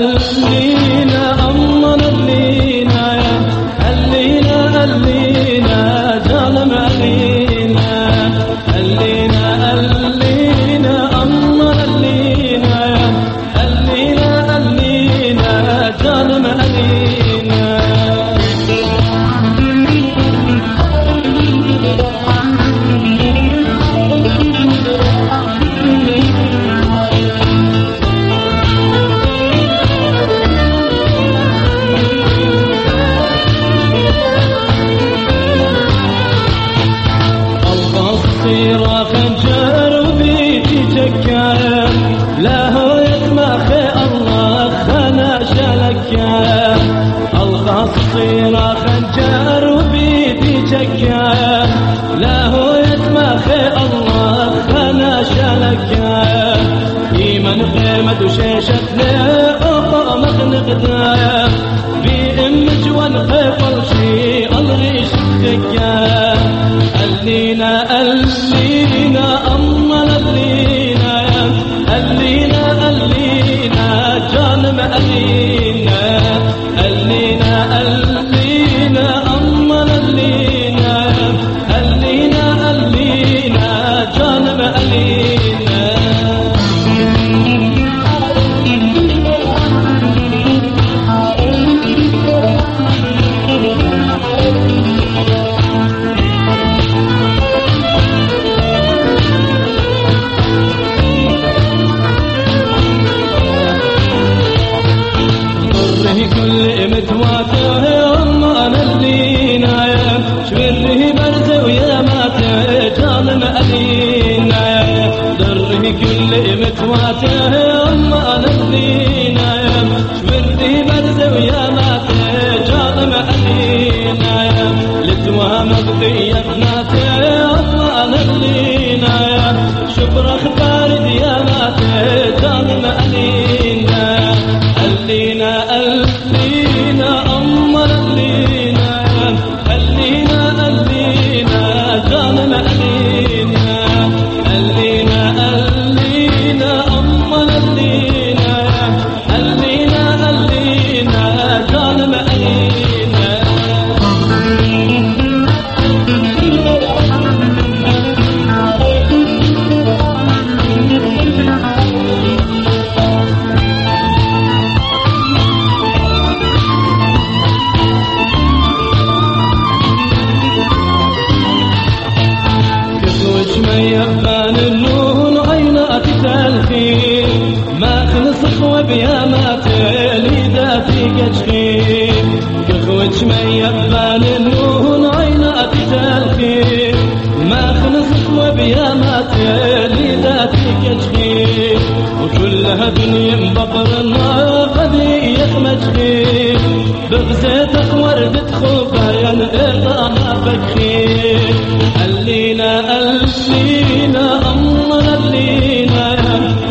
اللينا أمر اللينا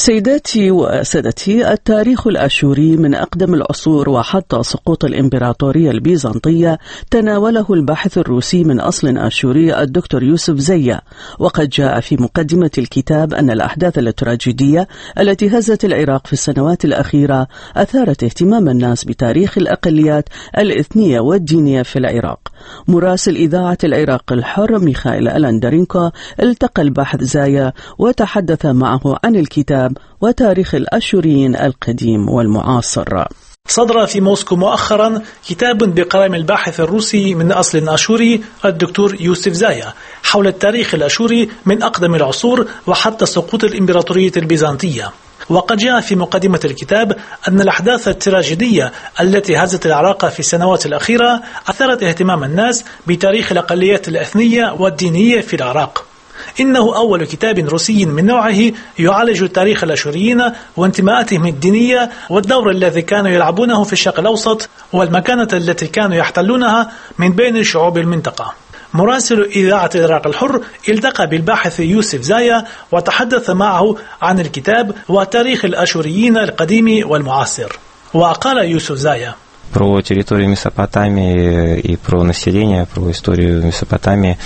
سيداتي وسادتي، التاريخ الأشوري من أقدم العصور وحتى سقوط الإمبراطورية البيزنطية تناوله الباحث الروسي من أصل أشوري الدكتور يوسف زايا، وقد جاء في مقدمة الكتاب أن الأحداث التراجيدية التي هزت العراق في السنوات الأخيرة أثارت اهتمام الناس بتاريخ الأقليات الإثنية والدينية في العراق. مراسل إذاعة العراق الحر ميخائيل ألاندرينكو التقى الباحث زايا وتحدث معه عن الكتاب وتاريخ الأشوريين القديم والمعاصر. صدر في موسكو مؤخرا كتاب بقلم الباحث الروسي من أصل أشوري الدكتور يوسف زايا حول التاريخ الأشوري من أقدم العصور وحتى سقوط الإمبراطورية البيزنطية. وقد جاء في مقدمة الكتاب أن الأحداث التراجيدية التي هزت العراق في السنوات الأخيرة أثارت اهتمام الناس بتاريخ الأقليات الإثنية والدينية في العراق. إنه أول كتاب روسي من نوعه يعالج تاريخ الأشوريين وانتماءاتهم الدينية والدور الذي كانوا يلعبونه في الشرق الأوسط والمكانة التي كانوا يحتلونها من بين شعوب المنطقة. مراسل إذاعة العراق الحر التقى بالباحث يوسف زايا وتحدث معه عن الكتاب وتاريخ الأشوريين القديم والمعاصر. وقال يوسف زايا: Про территорию Месопотамии и про население, про историю Месопотамии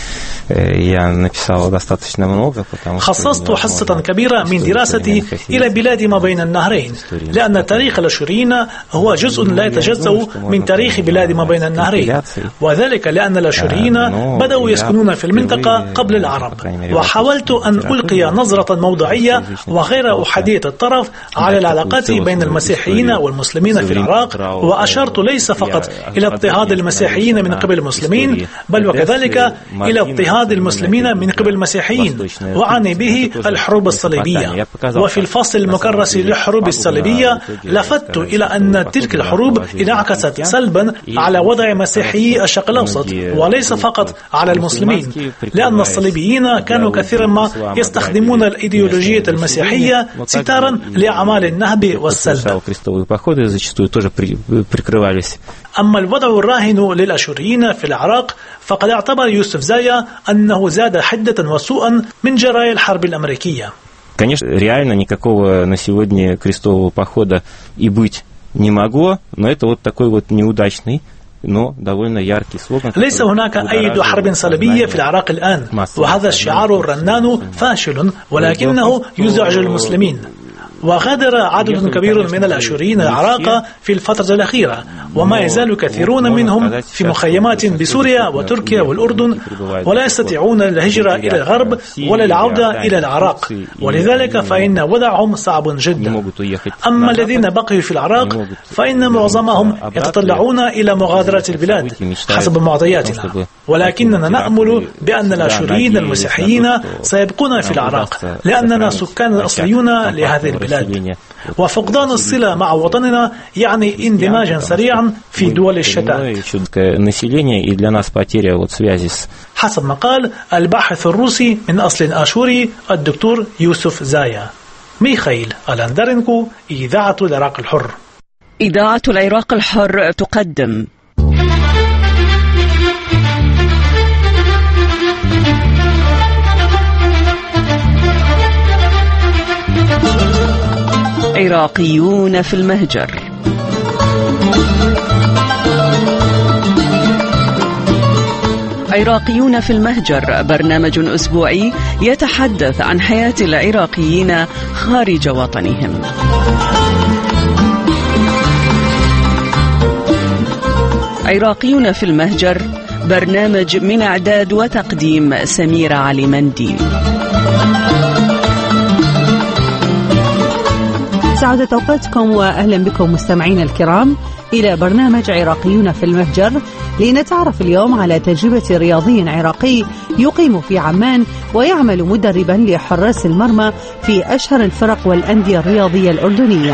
я написал достаточно много. خصصت حصة كبيرة من دراستي إلى بلاد ما بين النهرين، لأن تاريخ الأشوريين هو جزء لا يتجزأ من تاريخ بلاد ما بين النهرين، وذلك لأن الأشوريين بدأوا يسكنون في المنطقة قبل العرب. وحاولت أن ألقي نظرة موضوعية وغير أحادية الطرف على العلاقات بين المسيحيين والمسلمين في العراق، وأشرت ليس فقط إلى اضطهاد المسيحيين من قبل المسلمين، بل وكذلك إلى اضطهاد المسلمين من قبل المسيحيين، وعني به الحروب الصليبية. وفي الفصل المكرس للحروب الصليبية لفت إلى أن تلك الحروب انعكست سلبا على وضع مسيحيي الشرق الأوسط وليس فقط على المسلمين، لأن الصليبيين كانوا كثيرا ما يستخدمون الإيديولوجية المسيحية ستارا لأعمال النهب والسلب. أما الوضع الراهن للأشوريين في العراق فقد اعتبر يوسف زايا أنه زاد حدة وسوءا من جراء الحرب الأمريكية. Конечно, реально никакого на сегодня крестового похода и быть не могло, но это вот такой вот неудачный. ليس هناك أي حرب صليبية في العراق الآن، وهذا الشعار الرنان فاشل ولكنه يزعج المسلمين. وغادر عدد كبير من الأشوريين العراق في الفترة الأخيرة، وما يزال كثيرون منهم في مخيمات بسوريا وتركيا والأردن، ولا يستطيعون الهجرة إلى الغرب ولا العودة إلى العراق، ولذلك فإن وضعهم صعب جدا. أما الذين بقيوا في العراق فإن معظمهم يتطلعون إلى مغادرة البلاد حسب معطياتنا، ولكننا نأمل بأن الأشوريين المسيحيين سيبقون في العراق لأننا سكان أصليون لهذه البلاد. وفقدان الصلة مع وطننا يعني اندماجا سريعا في دول الشتات. حسب ما قال الباحث الروسي من أصل آشوري الدكتور يوسف زايا. ميخائيل ألاندرينكو، إذاعة العراق الحر. إذاعة العراق الحر تقدم عراقيون في المهجر. عراقيون في المهجر برنامج أسبوعي يتحدث عن حياة العراقيين خارج وطنهم. عراقيون في المهجر برنامج من إعداد وتقديم سميرة علي منديل. سعادة أوقاتكم وأهلا بكم مستمعين الكرام إلى برنامج عراقيون في المهجر، لنتعرف اليوم على تجربة رياضي عراقي يقيم في عمان ويعمل مدربا لحراس المرمى في أشهر الفرق والأندية الرياضية الأردنية.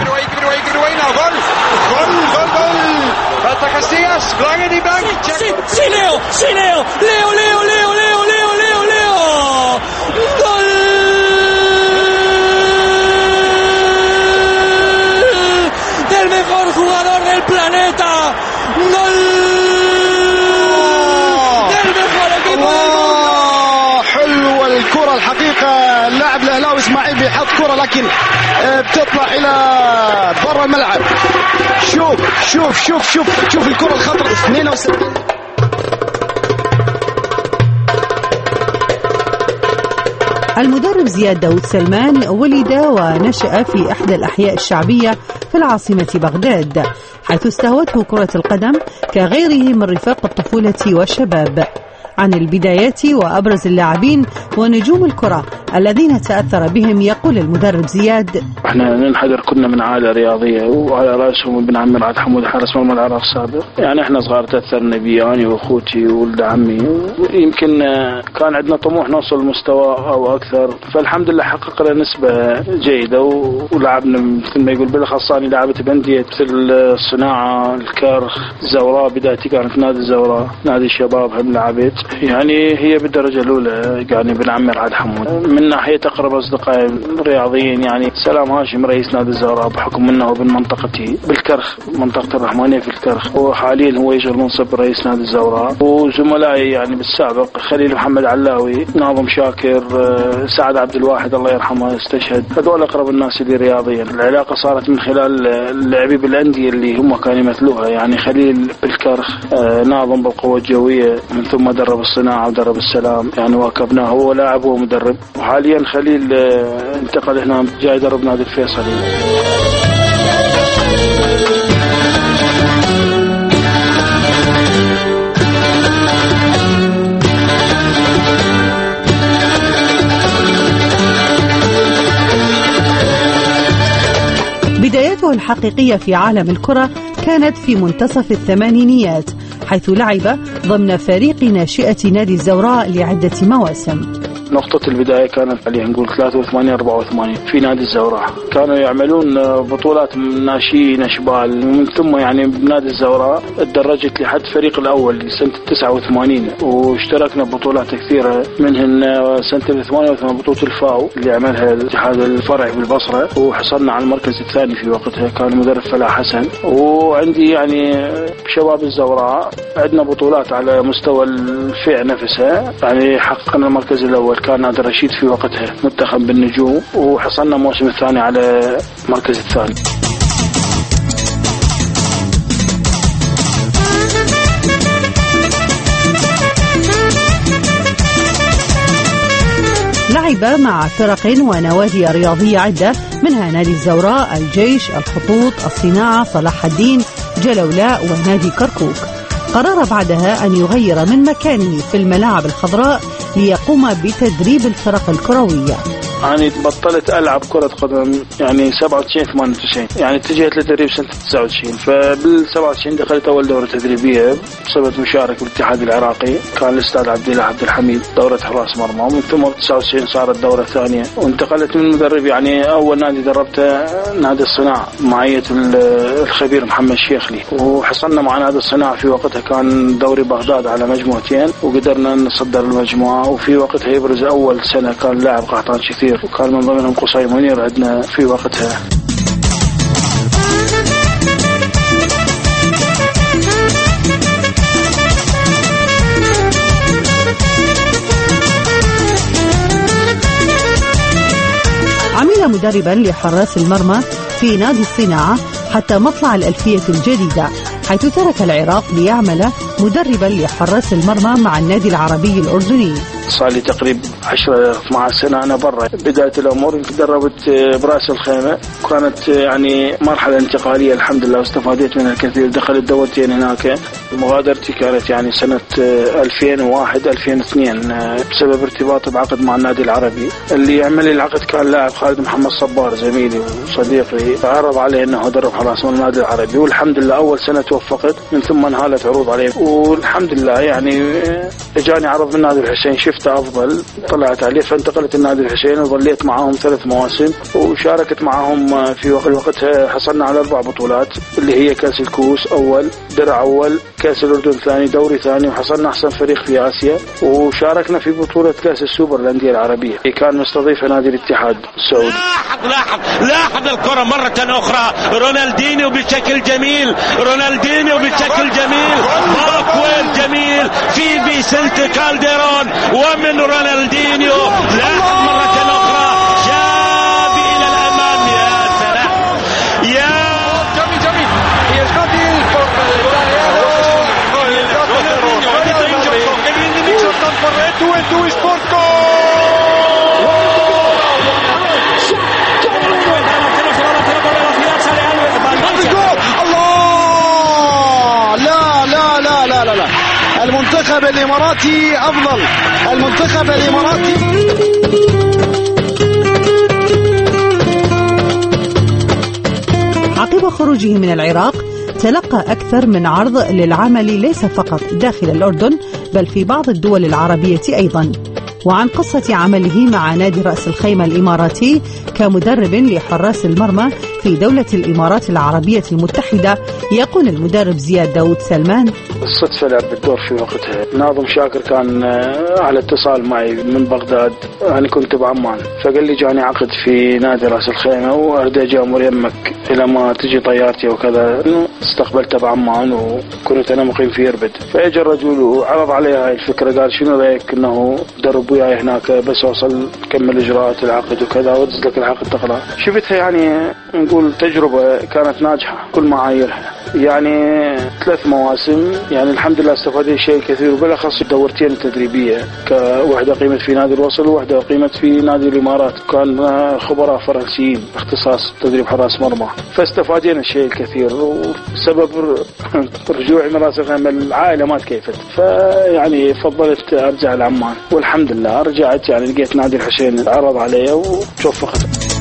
اسماعيل بيحط كرة لكن بتطلع الى برا الملعب. شوف الكرة الخطر 62. المدرب زياد داود سلمان ولد ونشأ في إحدى الأحياء الشعبية في العاصمة بغداد، حيث استهوته كرة القدم كغيره من رفاق الطفولة والشباب. عن البدايات وأبرز اللاعبين ونجوم الكرة الذين تأثر بهم يقول المدرب زياد: احنا ننحدر كنا من عائلة رياضية وعلى رأسهم ابن عمي رعد حمود حارس مرمى العراق السابق. يعني احنا صغار تأثرنا بي أنا وأخوتي وولد عمي، يمكن كان عندنا طموح نوصل مستوى أو أكثر، فالحمد لله حققنا نسبة جيدة ولعبنا مثل ما يقول بالأخصاني لعبت بأندية مثل الصناعة، الكرخ، الزوراء. بدايتي كانت نادي الزوراء، نادي الشباب هم لعبت. يعني هي بالدرجة الأولى يعني ابن عمي رعد حمود. من ناحية أقرب أصدقائي الرياضيين يعني سلام هاشم رئيس نادي الزوراء بحكم منه وبن منطقتي بالكرخ، منطقة الرحمانية في الكرخ، وحاليا هو يشغل منصب رئيس نادي الزوراء. وزملائي يعني بالسابق خليل محمد علاوي، ناظم شاكر، سعد عبد الواحد الله يرحمه استشهد، هذول أقرب الناس اللي رياضيا. العلاقة صارت من خلال اللاعبين بالأندية اللي هم كانوا يمثلوها، يعني خليل بالكرخ، ناظم بالقوة الجوية، من ثم درب الصناعة ودرب السلام، يعني واكبناه، هو لاعب ومدرب. وحاليا خليل انتقل هنا جاي يدرب نادي الفيصلي. بدايته الحقيقية في عالم الكرة كانت في منتصف الثمانينيات، حيث لعب ضمن فريق ناشئة نادي الزوراء لعدة مواسم. نقطة البداية كانت عليه نقول 83-84 في نادي الزوراء. كانوا يعملون بطولات ناشئين أشبال، ومن ثم يعني بنادي الزوراء تدرجت لحد فريق الأول سنة 89، واشتركنا ببطولات كثيرة، منهن سنة 88 بطولة الفاو اللي عملها الاتحاد الفرعي بالبصرة، وحصلنا على المركز الثاني في وقتها، كان مدرب فلاح حسن. وعندي يعني شباب الزوراء عندنا بطولات على مستوى الفئة نفسها، يعني حققنا المركز الأول كان نادي الرشيد في وقتها منتخب بالنجوم، وحصلنا الموسم الثاني على المركز الثاني. لعب مع فرق ونوادي رياضية عدة، منها نادي الزوراء، الجيش، الخطوط، الصناعة، صلاح الدين، جلولاء ونادي كركوك. قرر بعدها أن يغير من مكانه في الملاعب الخضراء ليقوم بتدريب الفرق الكروية. يعني بطلت ألعب كرة قدم يعني 97-98، يعني اتجهت للتدريب سنة 99. فبال97 دخلت أول دورة تدريبية بسبب مشارك بالاتحاد العراقي، كان الأستاذ عبد الله عبد الحميد دورة حراس مرمى. ومن ثم 99 صارت دورة ثانية، وانتقلت من مدرب يعني أول نادي دربته نادي الصناعة معية الخبير محمد شيخلي، وحصلنا مع نادي الصناعة في وقتها كان دوري بغداد على مجموعتين، وقدرنا نصدر المجموعة. وفي وقتها يبرز أول سنة كان لاعب قحطان شثير، وكان من ضمنهم قصي منير عندنا في وقتها. عمل مدربا لحراس المرمى في نادي الصناعة حتى مطلع الألفية الجديدة، حيث ترك العراق ليعمل مدربا لحراس المرمى مع النادي العربي الأردني. صار لي تقريبا 10-12 سنة أنا برا. بداية الأمور دربت برأس الخيمة، كانت يعني مرحلة انتقالية الحمد لله، واستفادت منها الكثير. دخلت دورتين هناك. مغادرتي كانت يعني سنة 2001-2002 بسبب ارتباطي بعقد مع النادي العربي. اللي عمل العقد كان لاعب خالد محمد صبار زميلي وصديقي، عرض عليه أنه درب حراس النادي العربي، والحمد لله أول سنة توفقت، من ثم انهالت عروض عليه، والحمد لله يعني جاني عرض من نادي الحسين شفته أفضل، طلعت عليه، فانتقلت النادي الحسين وظليت معهم 3 مواسم، وشاركت معهم في وقتها حصلنا على 4 بطولات اللي هي كأس الكوس أول، درع أول، كأس الأردن ثاني، دوري ثاني، وحصلنا أحسن فريق في آسيا. وشاركنا في بطولة كأس السوبر الأندية العربية، كان مستضيفة نادي الاتحاد السعودي. لاحظ الكرة مرة أخرى، رونالدينيو بشكل جميل، باكويل جميل في بيسنت كالديرون، ومن رونالدينيو لاحظ مرة أخرى المنتخب الإماراتي أفضل. المنتخب الإماراتي. عقب خروجه من العراق تلقى أكثر من عرض للعمل ليس فقط داخل الأردن بل في بعض الدول العربية أيضا. وعن قصة عمله مع نادي رأس الخيمة الإماراتي كمدرب لحراس المرمى في دولة الإمارات العربية المتحدة يقول المدرب زياد داود سلمان: الصدفة لعب بالدور في وقتها. ناظم شاكر كان على اتصال معي من بغداد، أنا كنت بعمان، فقال لي جاني عقد في نادي رأس الخيمة وأريد أجامر يمك إلى ما تجي طيارتي وكذا. استقبلته بعمان وكنت أنا مقيم في إربد. فأجى الرجل وعرض علي هاي الفكرة، قال شنو رأيك إنه درب وياي هناك بس أوصل كمل إجراءات العقد وكذا وأدز لك العقد تقرأ. شفتها يعني نقول تجربة كانت ناجحة كل معاييرها، يعني 3 مواسم يعني الحمد لله استفادت شيء كثير، وبالأخص دورتين التدريبية، كواحدة قيمت في نادي الوصل وواحدة قيمت في نادي الإمارات، كان خبراء فرنسيين اختصاص تدريب حراس مرمى، فاستفادنا الشيء الكثير. وسبب رجوعي من راس الخيمة العائلة ما تكيفت، فيعني فضلت أرجع لعمان والحمد لله رجعت. يعني لقيت نادي الحسين عرض علي وتوفقت.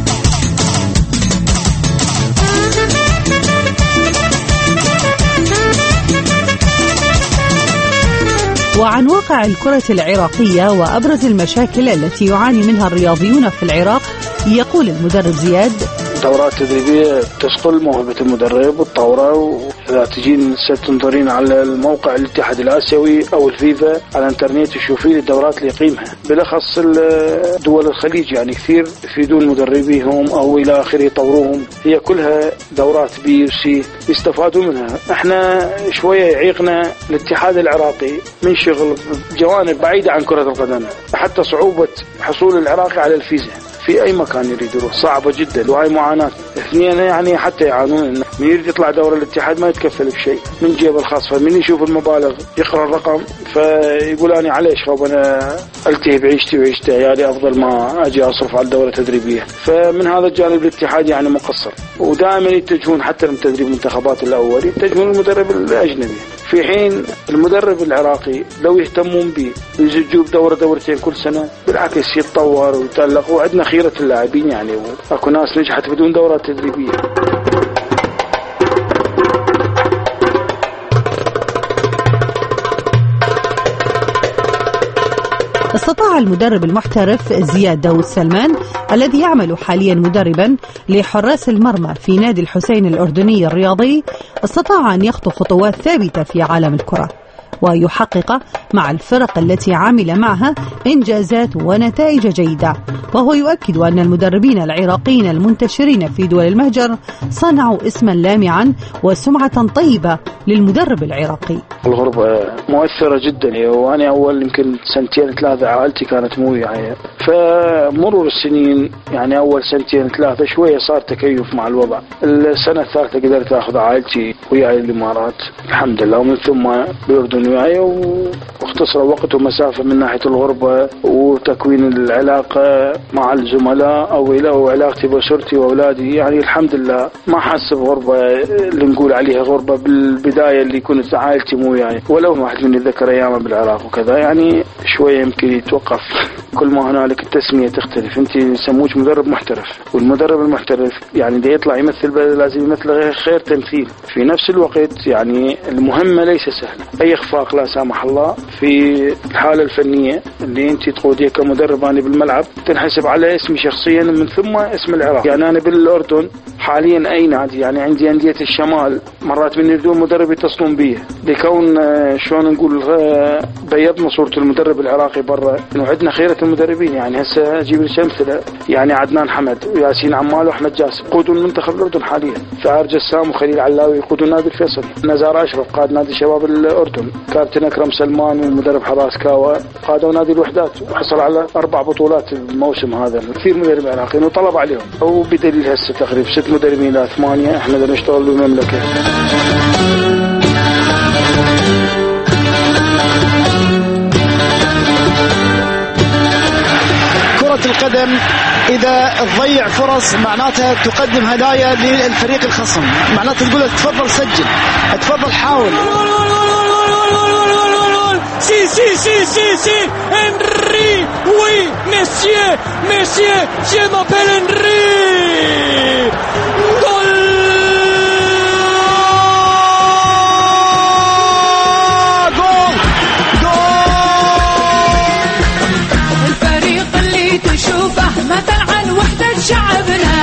وعن واقع الكرة العراقية وأبرز المشاكل التي يعاني منها الرياضيون في العراق يقول المدرب زياد: دورات تدريبية تسقل موهبة المدرب والطورة، وإذا تجين ستنظرين على الموقع الاتحاد الآسيوي أو الفيفا على الانترنت تشوفين الدورات اللي يقيمها، بالأخص دول الخليج يعني كثير يفيدون مدربيهم أو إلى آخره يطوروهم، هي كلها دورات بي وسي يستفادوا منها. احنا شوية يعيقنا الاتحاد العراقي من شغل جوانب بعيدة عن كرة القدم، حتى صعوبة حصول العراقي على الفيزا في أي مكان يريد يروح صعبة جدا، وهاي معاناة. اثنين يعني حتى يعانون إنه من يريد يطلع دورة الاتحاد ما يتكفل بشيء من جيب الخاص، فمن يشوف المبالغ يقرأ الرقم فيقول أنا عليش رب أنا ألتهي بعيشتي وعيشتي عيالي أفضل ما أجي أصرف على الدورة التدريبية. فمن هذا الجانب الاتحاد يعني مقصر، ودائما يتجهون حتى لتدريب المنتخبات الأول يتجهون المدرب الأجنبي، في حين المدرب العراقي لو يهتمون به يزجوا بدورة دورتين كل سنة بالعكس يتطور ويتألق. وعندنا خيرة اللاعبين يعني، أكو ناس نجحت بدون دورة تدريبية. استطاع المدرب المحترف زياد داود سلمان الذي يعمل حاليا مدربا لحراس المرمى في نادي الحسين الأردني الرياضي، استطاع أن يخطو خطوات ثابتة في عالم الكرة ويحقق مع الفرق التي عمل معها إنجازات ونتائج جيدة. وهو يؤكد أن المدربين العراقيين المنتشرين في دول المهجر صنعوا اسما لامعا وسمعة طيبة للمدرب العراقي. الغربة مؤثرة جدا، وأنا أول يمكن 2-3 عائلتي كانت مو وياي، فمرور السنين يعني أول 2-3 شوية صار تكيف مع الوضع. السنة الثالثة قدرت أخذ عائلتي وياي الإمارات الحمد لله، ومن ثم بالأردن وياي، واختصر وقت ومسافة من ناحية الغربة وتكوين العلاقة مع الزملاء أو إلى علاقتي بأسرتي وأولادي. يعني الحمد لله ما حس بغربة اللي نقول عليها غربة بالبداية اللي كنت عائلتي مو وياي، ولو واحد مني ذكر أيامه بالعراق وكذا يعني شوية يمكن يتوقف. كل ما هنالك التسمية تختلف، انت يسموك مدرب محترف، والمدرب المحترف يعني دا يطلع يمثل بلد لازم يمثل خير تمثيل. في نفس الوقت يعني المهمة ليس سهلة، اي اخفاق لا سامح الله في الحالة الفنية اللي انت تقوديها كمدرب انا بالملعب تنحسب على اسمي شخصيا من ثم اسم العراق. يعني انا بالاردن حاليا اي نادي يعني عندي اندية الشمال مرات من يريدون مدرب يتصلون بيه لكون شلون نقول بيضنا صورة المدرب العراقي برا، انه عندنا خيرة المدربين. يعني هسه اجيب لك امثله، يعني عدنان حمد وياسين عمال واحمد جاسم يقودون المنتخب الاردن حاليا، فار جسام وخليل علاوي يقودون نادي الفيصل، نزار اشرف قاد نادي شباب الاردن، كابتن اكرم سلمان ومدرب حراس كاوا قادوا نادي الوحدات وحصل على 4 بطولات الموسم هذا. كثير مدربين عراقيين وطلب عليهم، وبدليل هسه تقريبا 6 مدربين الى 8 احنا بدنا نشتغل بالمملكه. القدم إذا تضيع فرص معناتها تقدم هدايا للفريق الخصم، معناتها تقول تفضل سجل، تفضل حاول. si, Henry, oui, messieurs, je m'appelle Henry. Gol! الفريق اللي تشوفه مثل عن وحدة شعبنا.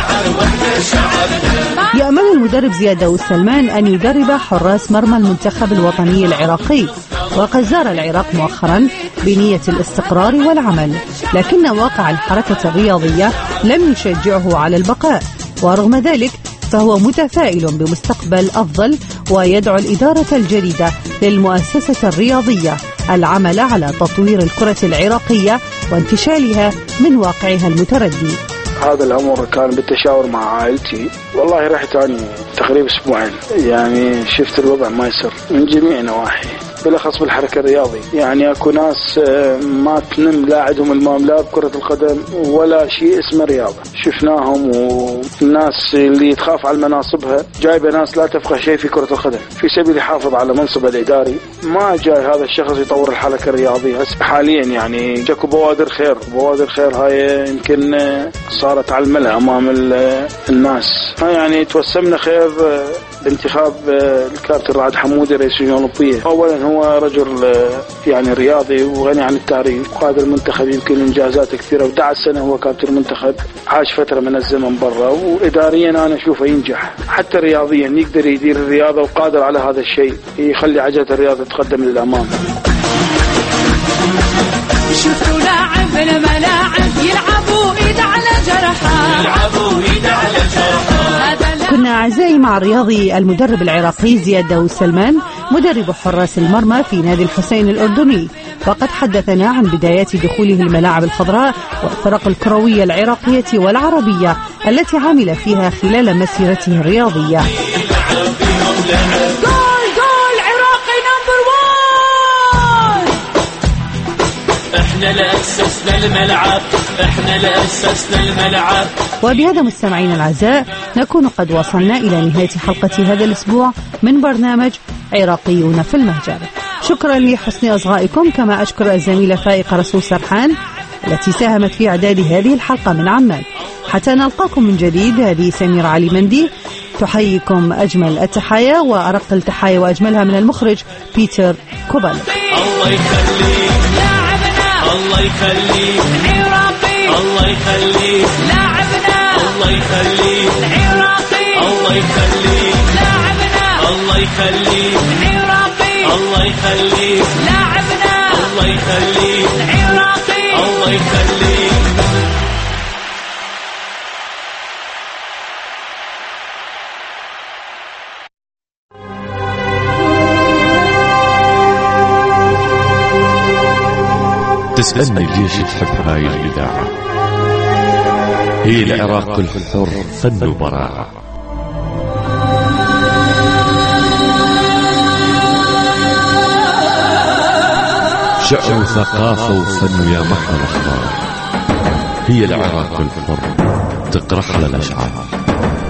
يأمل المدرب زياد داوود سلمان أن يدرب حراس مرمى المنتخب الوطني العراقي، وقد زار العراق مؤخرا بنية الاستقرار والعمل، لكن واقع الحركة الرياضية لم يشجعه على البقاء، ورغم ذلك فهو متفائل بمستقبل أفضل، ويدعو الإدارة الجديدة للمؤسسة الرياضية العمل على تطوير الكرة العراقية وانتشالها من واقعها المتردي. هذا الأمر كان بالتشاور مع عائلتي، والله رحت أنا تقريبا أسبوعين، يعني شفت الوضع ما يصير من جميع النواحي، بالأخص بالحركة الرياضية. يعني أكو ناس ما تنم لا عندهم المام لا بكرة القدم ولا شيء اسمه رياضة، شفناهم، والناس اللي تخاف على مناصبها جايبة ناس لا تفقه شيء في كرة القدم في سبيل يحافظ على منصبه الإداري. ما جاي هذا الشخص يطور الحركة الرياضية حاليا. يعني جاكو بوادر خير هاي يمكن صارت على الملأ أمام الناس. يعني توسمنا خير بانتخاب الكابتن رعد حمودي رئيس اللجنة الأولمبية. أولا هو رجل يعني رياضي وغني عن التعريف، قاد المنتخب يمكن إنجازات كثيرة، ودع السنة هو كابتن المنتخب، عاش فترة من الزمن برا، وإداريا أنا أشوفه ينجح، حتى رياضيا يقدر يدير الرياضة وقادر على هذا الشيء، يخلي عجلة الرياضة تتقدم للأمام. شفتوا لاعب الملاعب يلعبوا إيد على جرحه. كنا أعزائي مع الرياضي المدرب العراقي زياد داوود سلمان مدرب حراس المرمى في نادي الحسين الأردني، وقد حدثنا عن بدايات دخوله الملاعب الخضراء والفرق الكروية العراقية والعربية التي عمل فيها خلال مسيرته الرياضية. جول عراقي نمبر 1. احنا اللي أسسنا الملعب. وبهذا مستمعينا الأعزاء نكون قد وصلنا إلى نهاية حلقة هذا الأسبوع من برنامج عراقيون في المهجر. شكرا لحسن أصغائكم، كما أشكر الزميلة فائقة رسول سرحان التي ساهمت في إعداد هذه الحلقة من عمان. حتى نلقاكم من جديد، هذه سميرة علي مندي تحييكم أجمل التحايا وأرق التحايا وأجملها من المخرج بيتر كوبال. الله يخليك لاعبنا، الله يخليك العراقي، الله يخليك لاعبنا، الله يخليك العراقي، الله يخليك لاعبنا، الله يخليك العراقي، الله يخليك لاعبنا، الله يخليك العراقي، الله يخليك. تسألني ليش تحب هاي الإذاعة؟ هي العراق الحر فن وبراعة. شعر وثقافة وفن يا محر الأخبار. هي العراق الحر تقرح على الأشعار.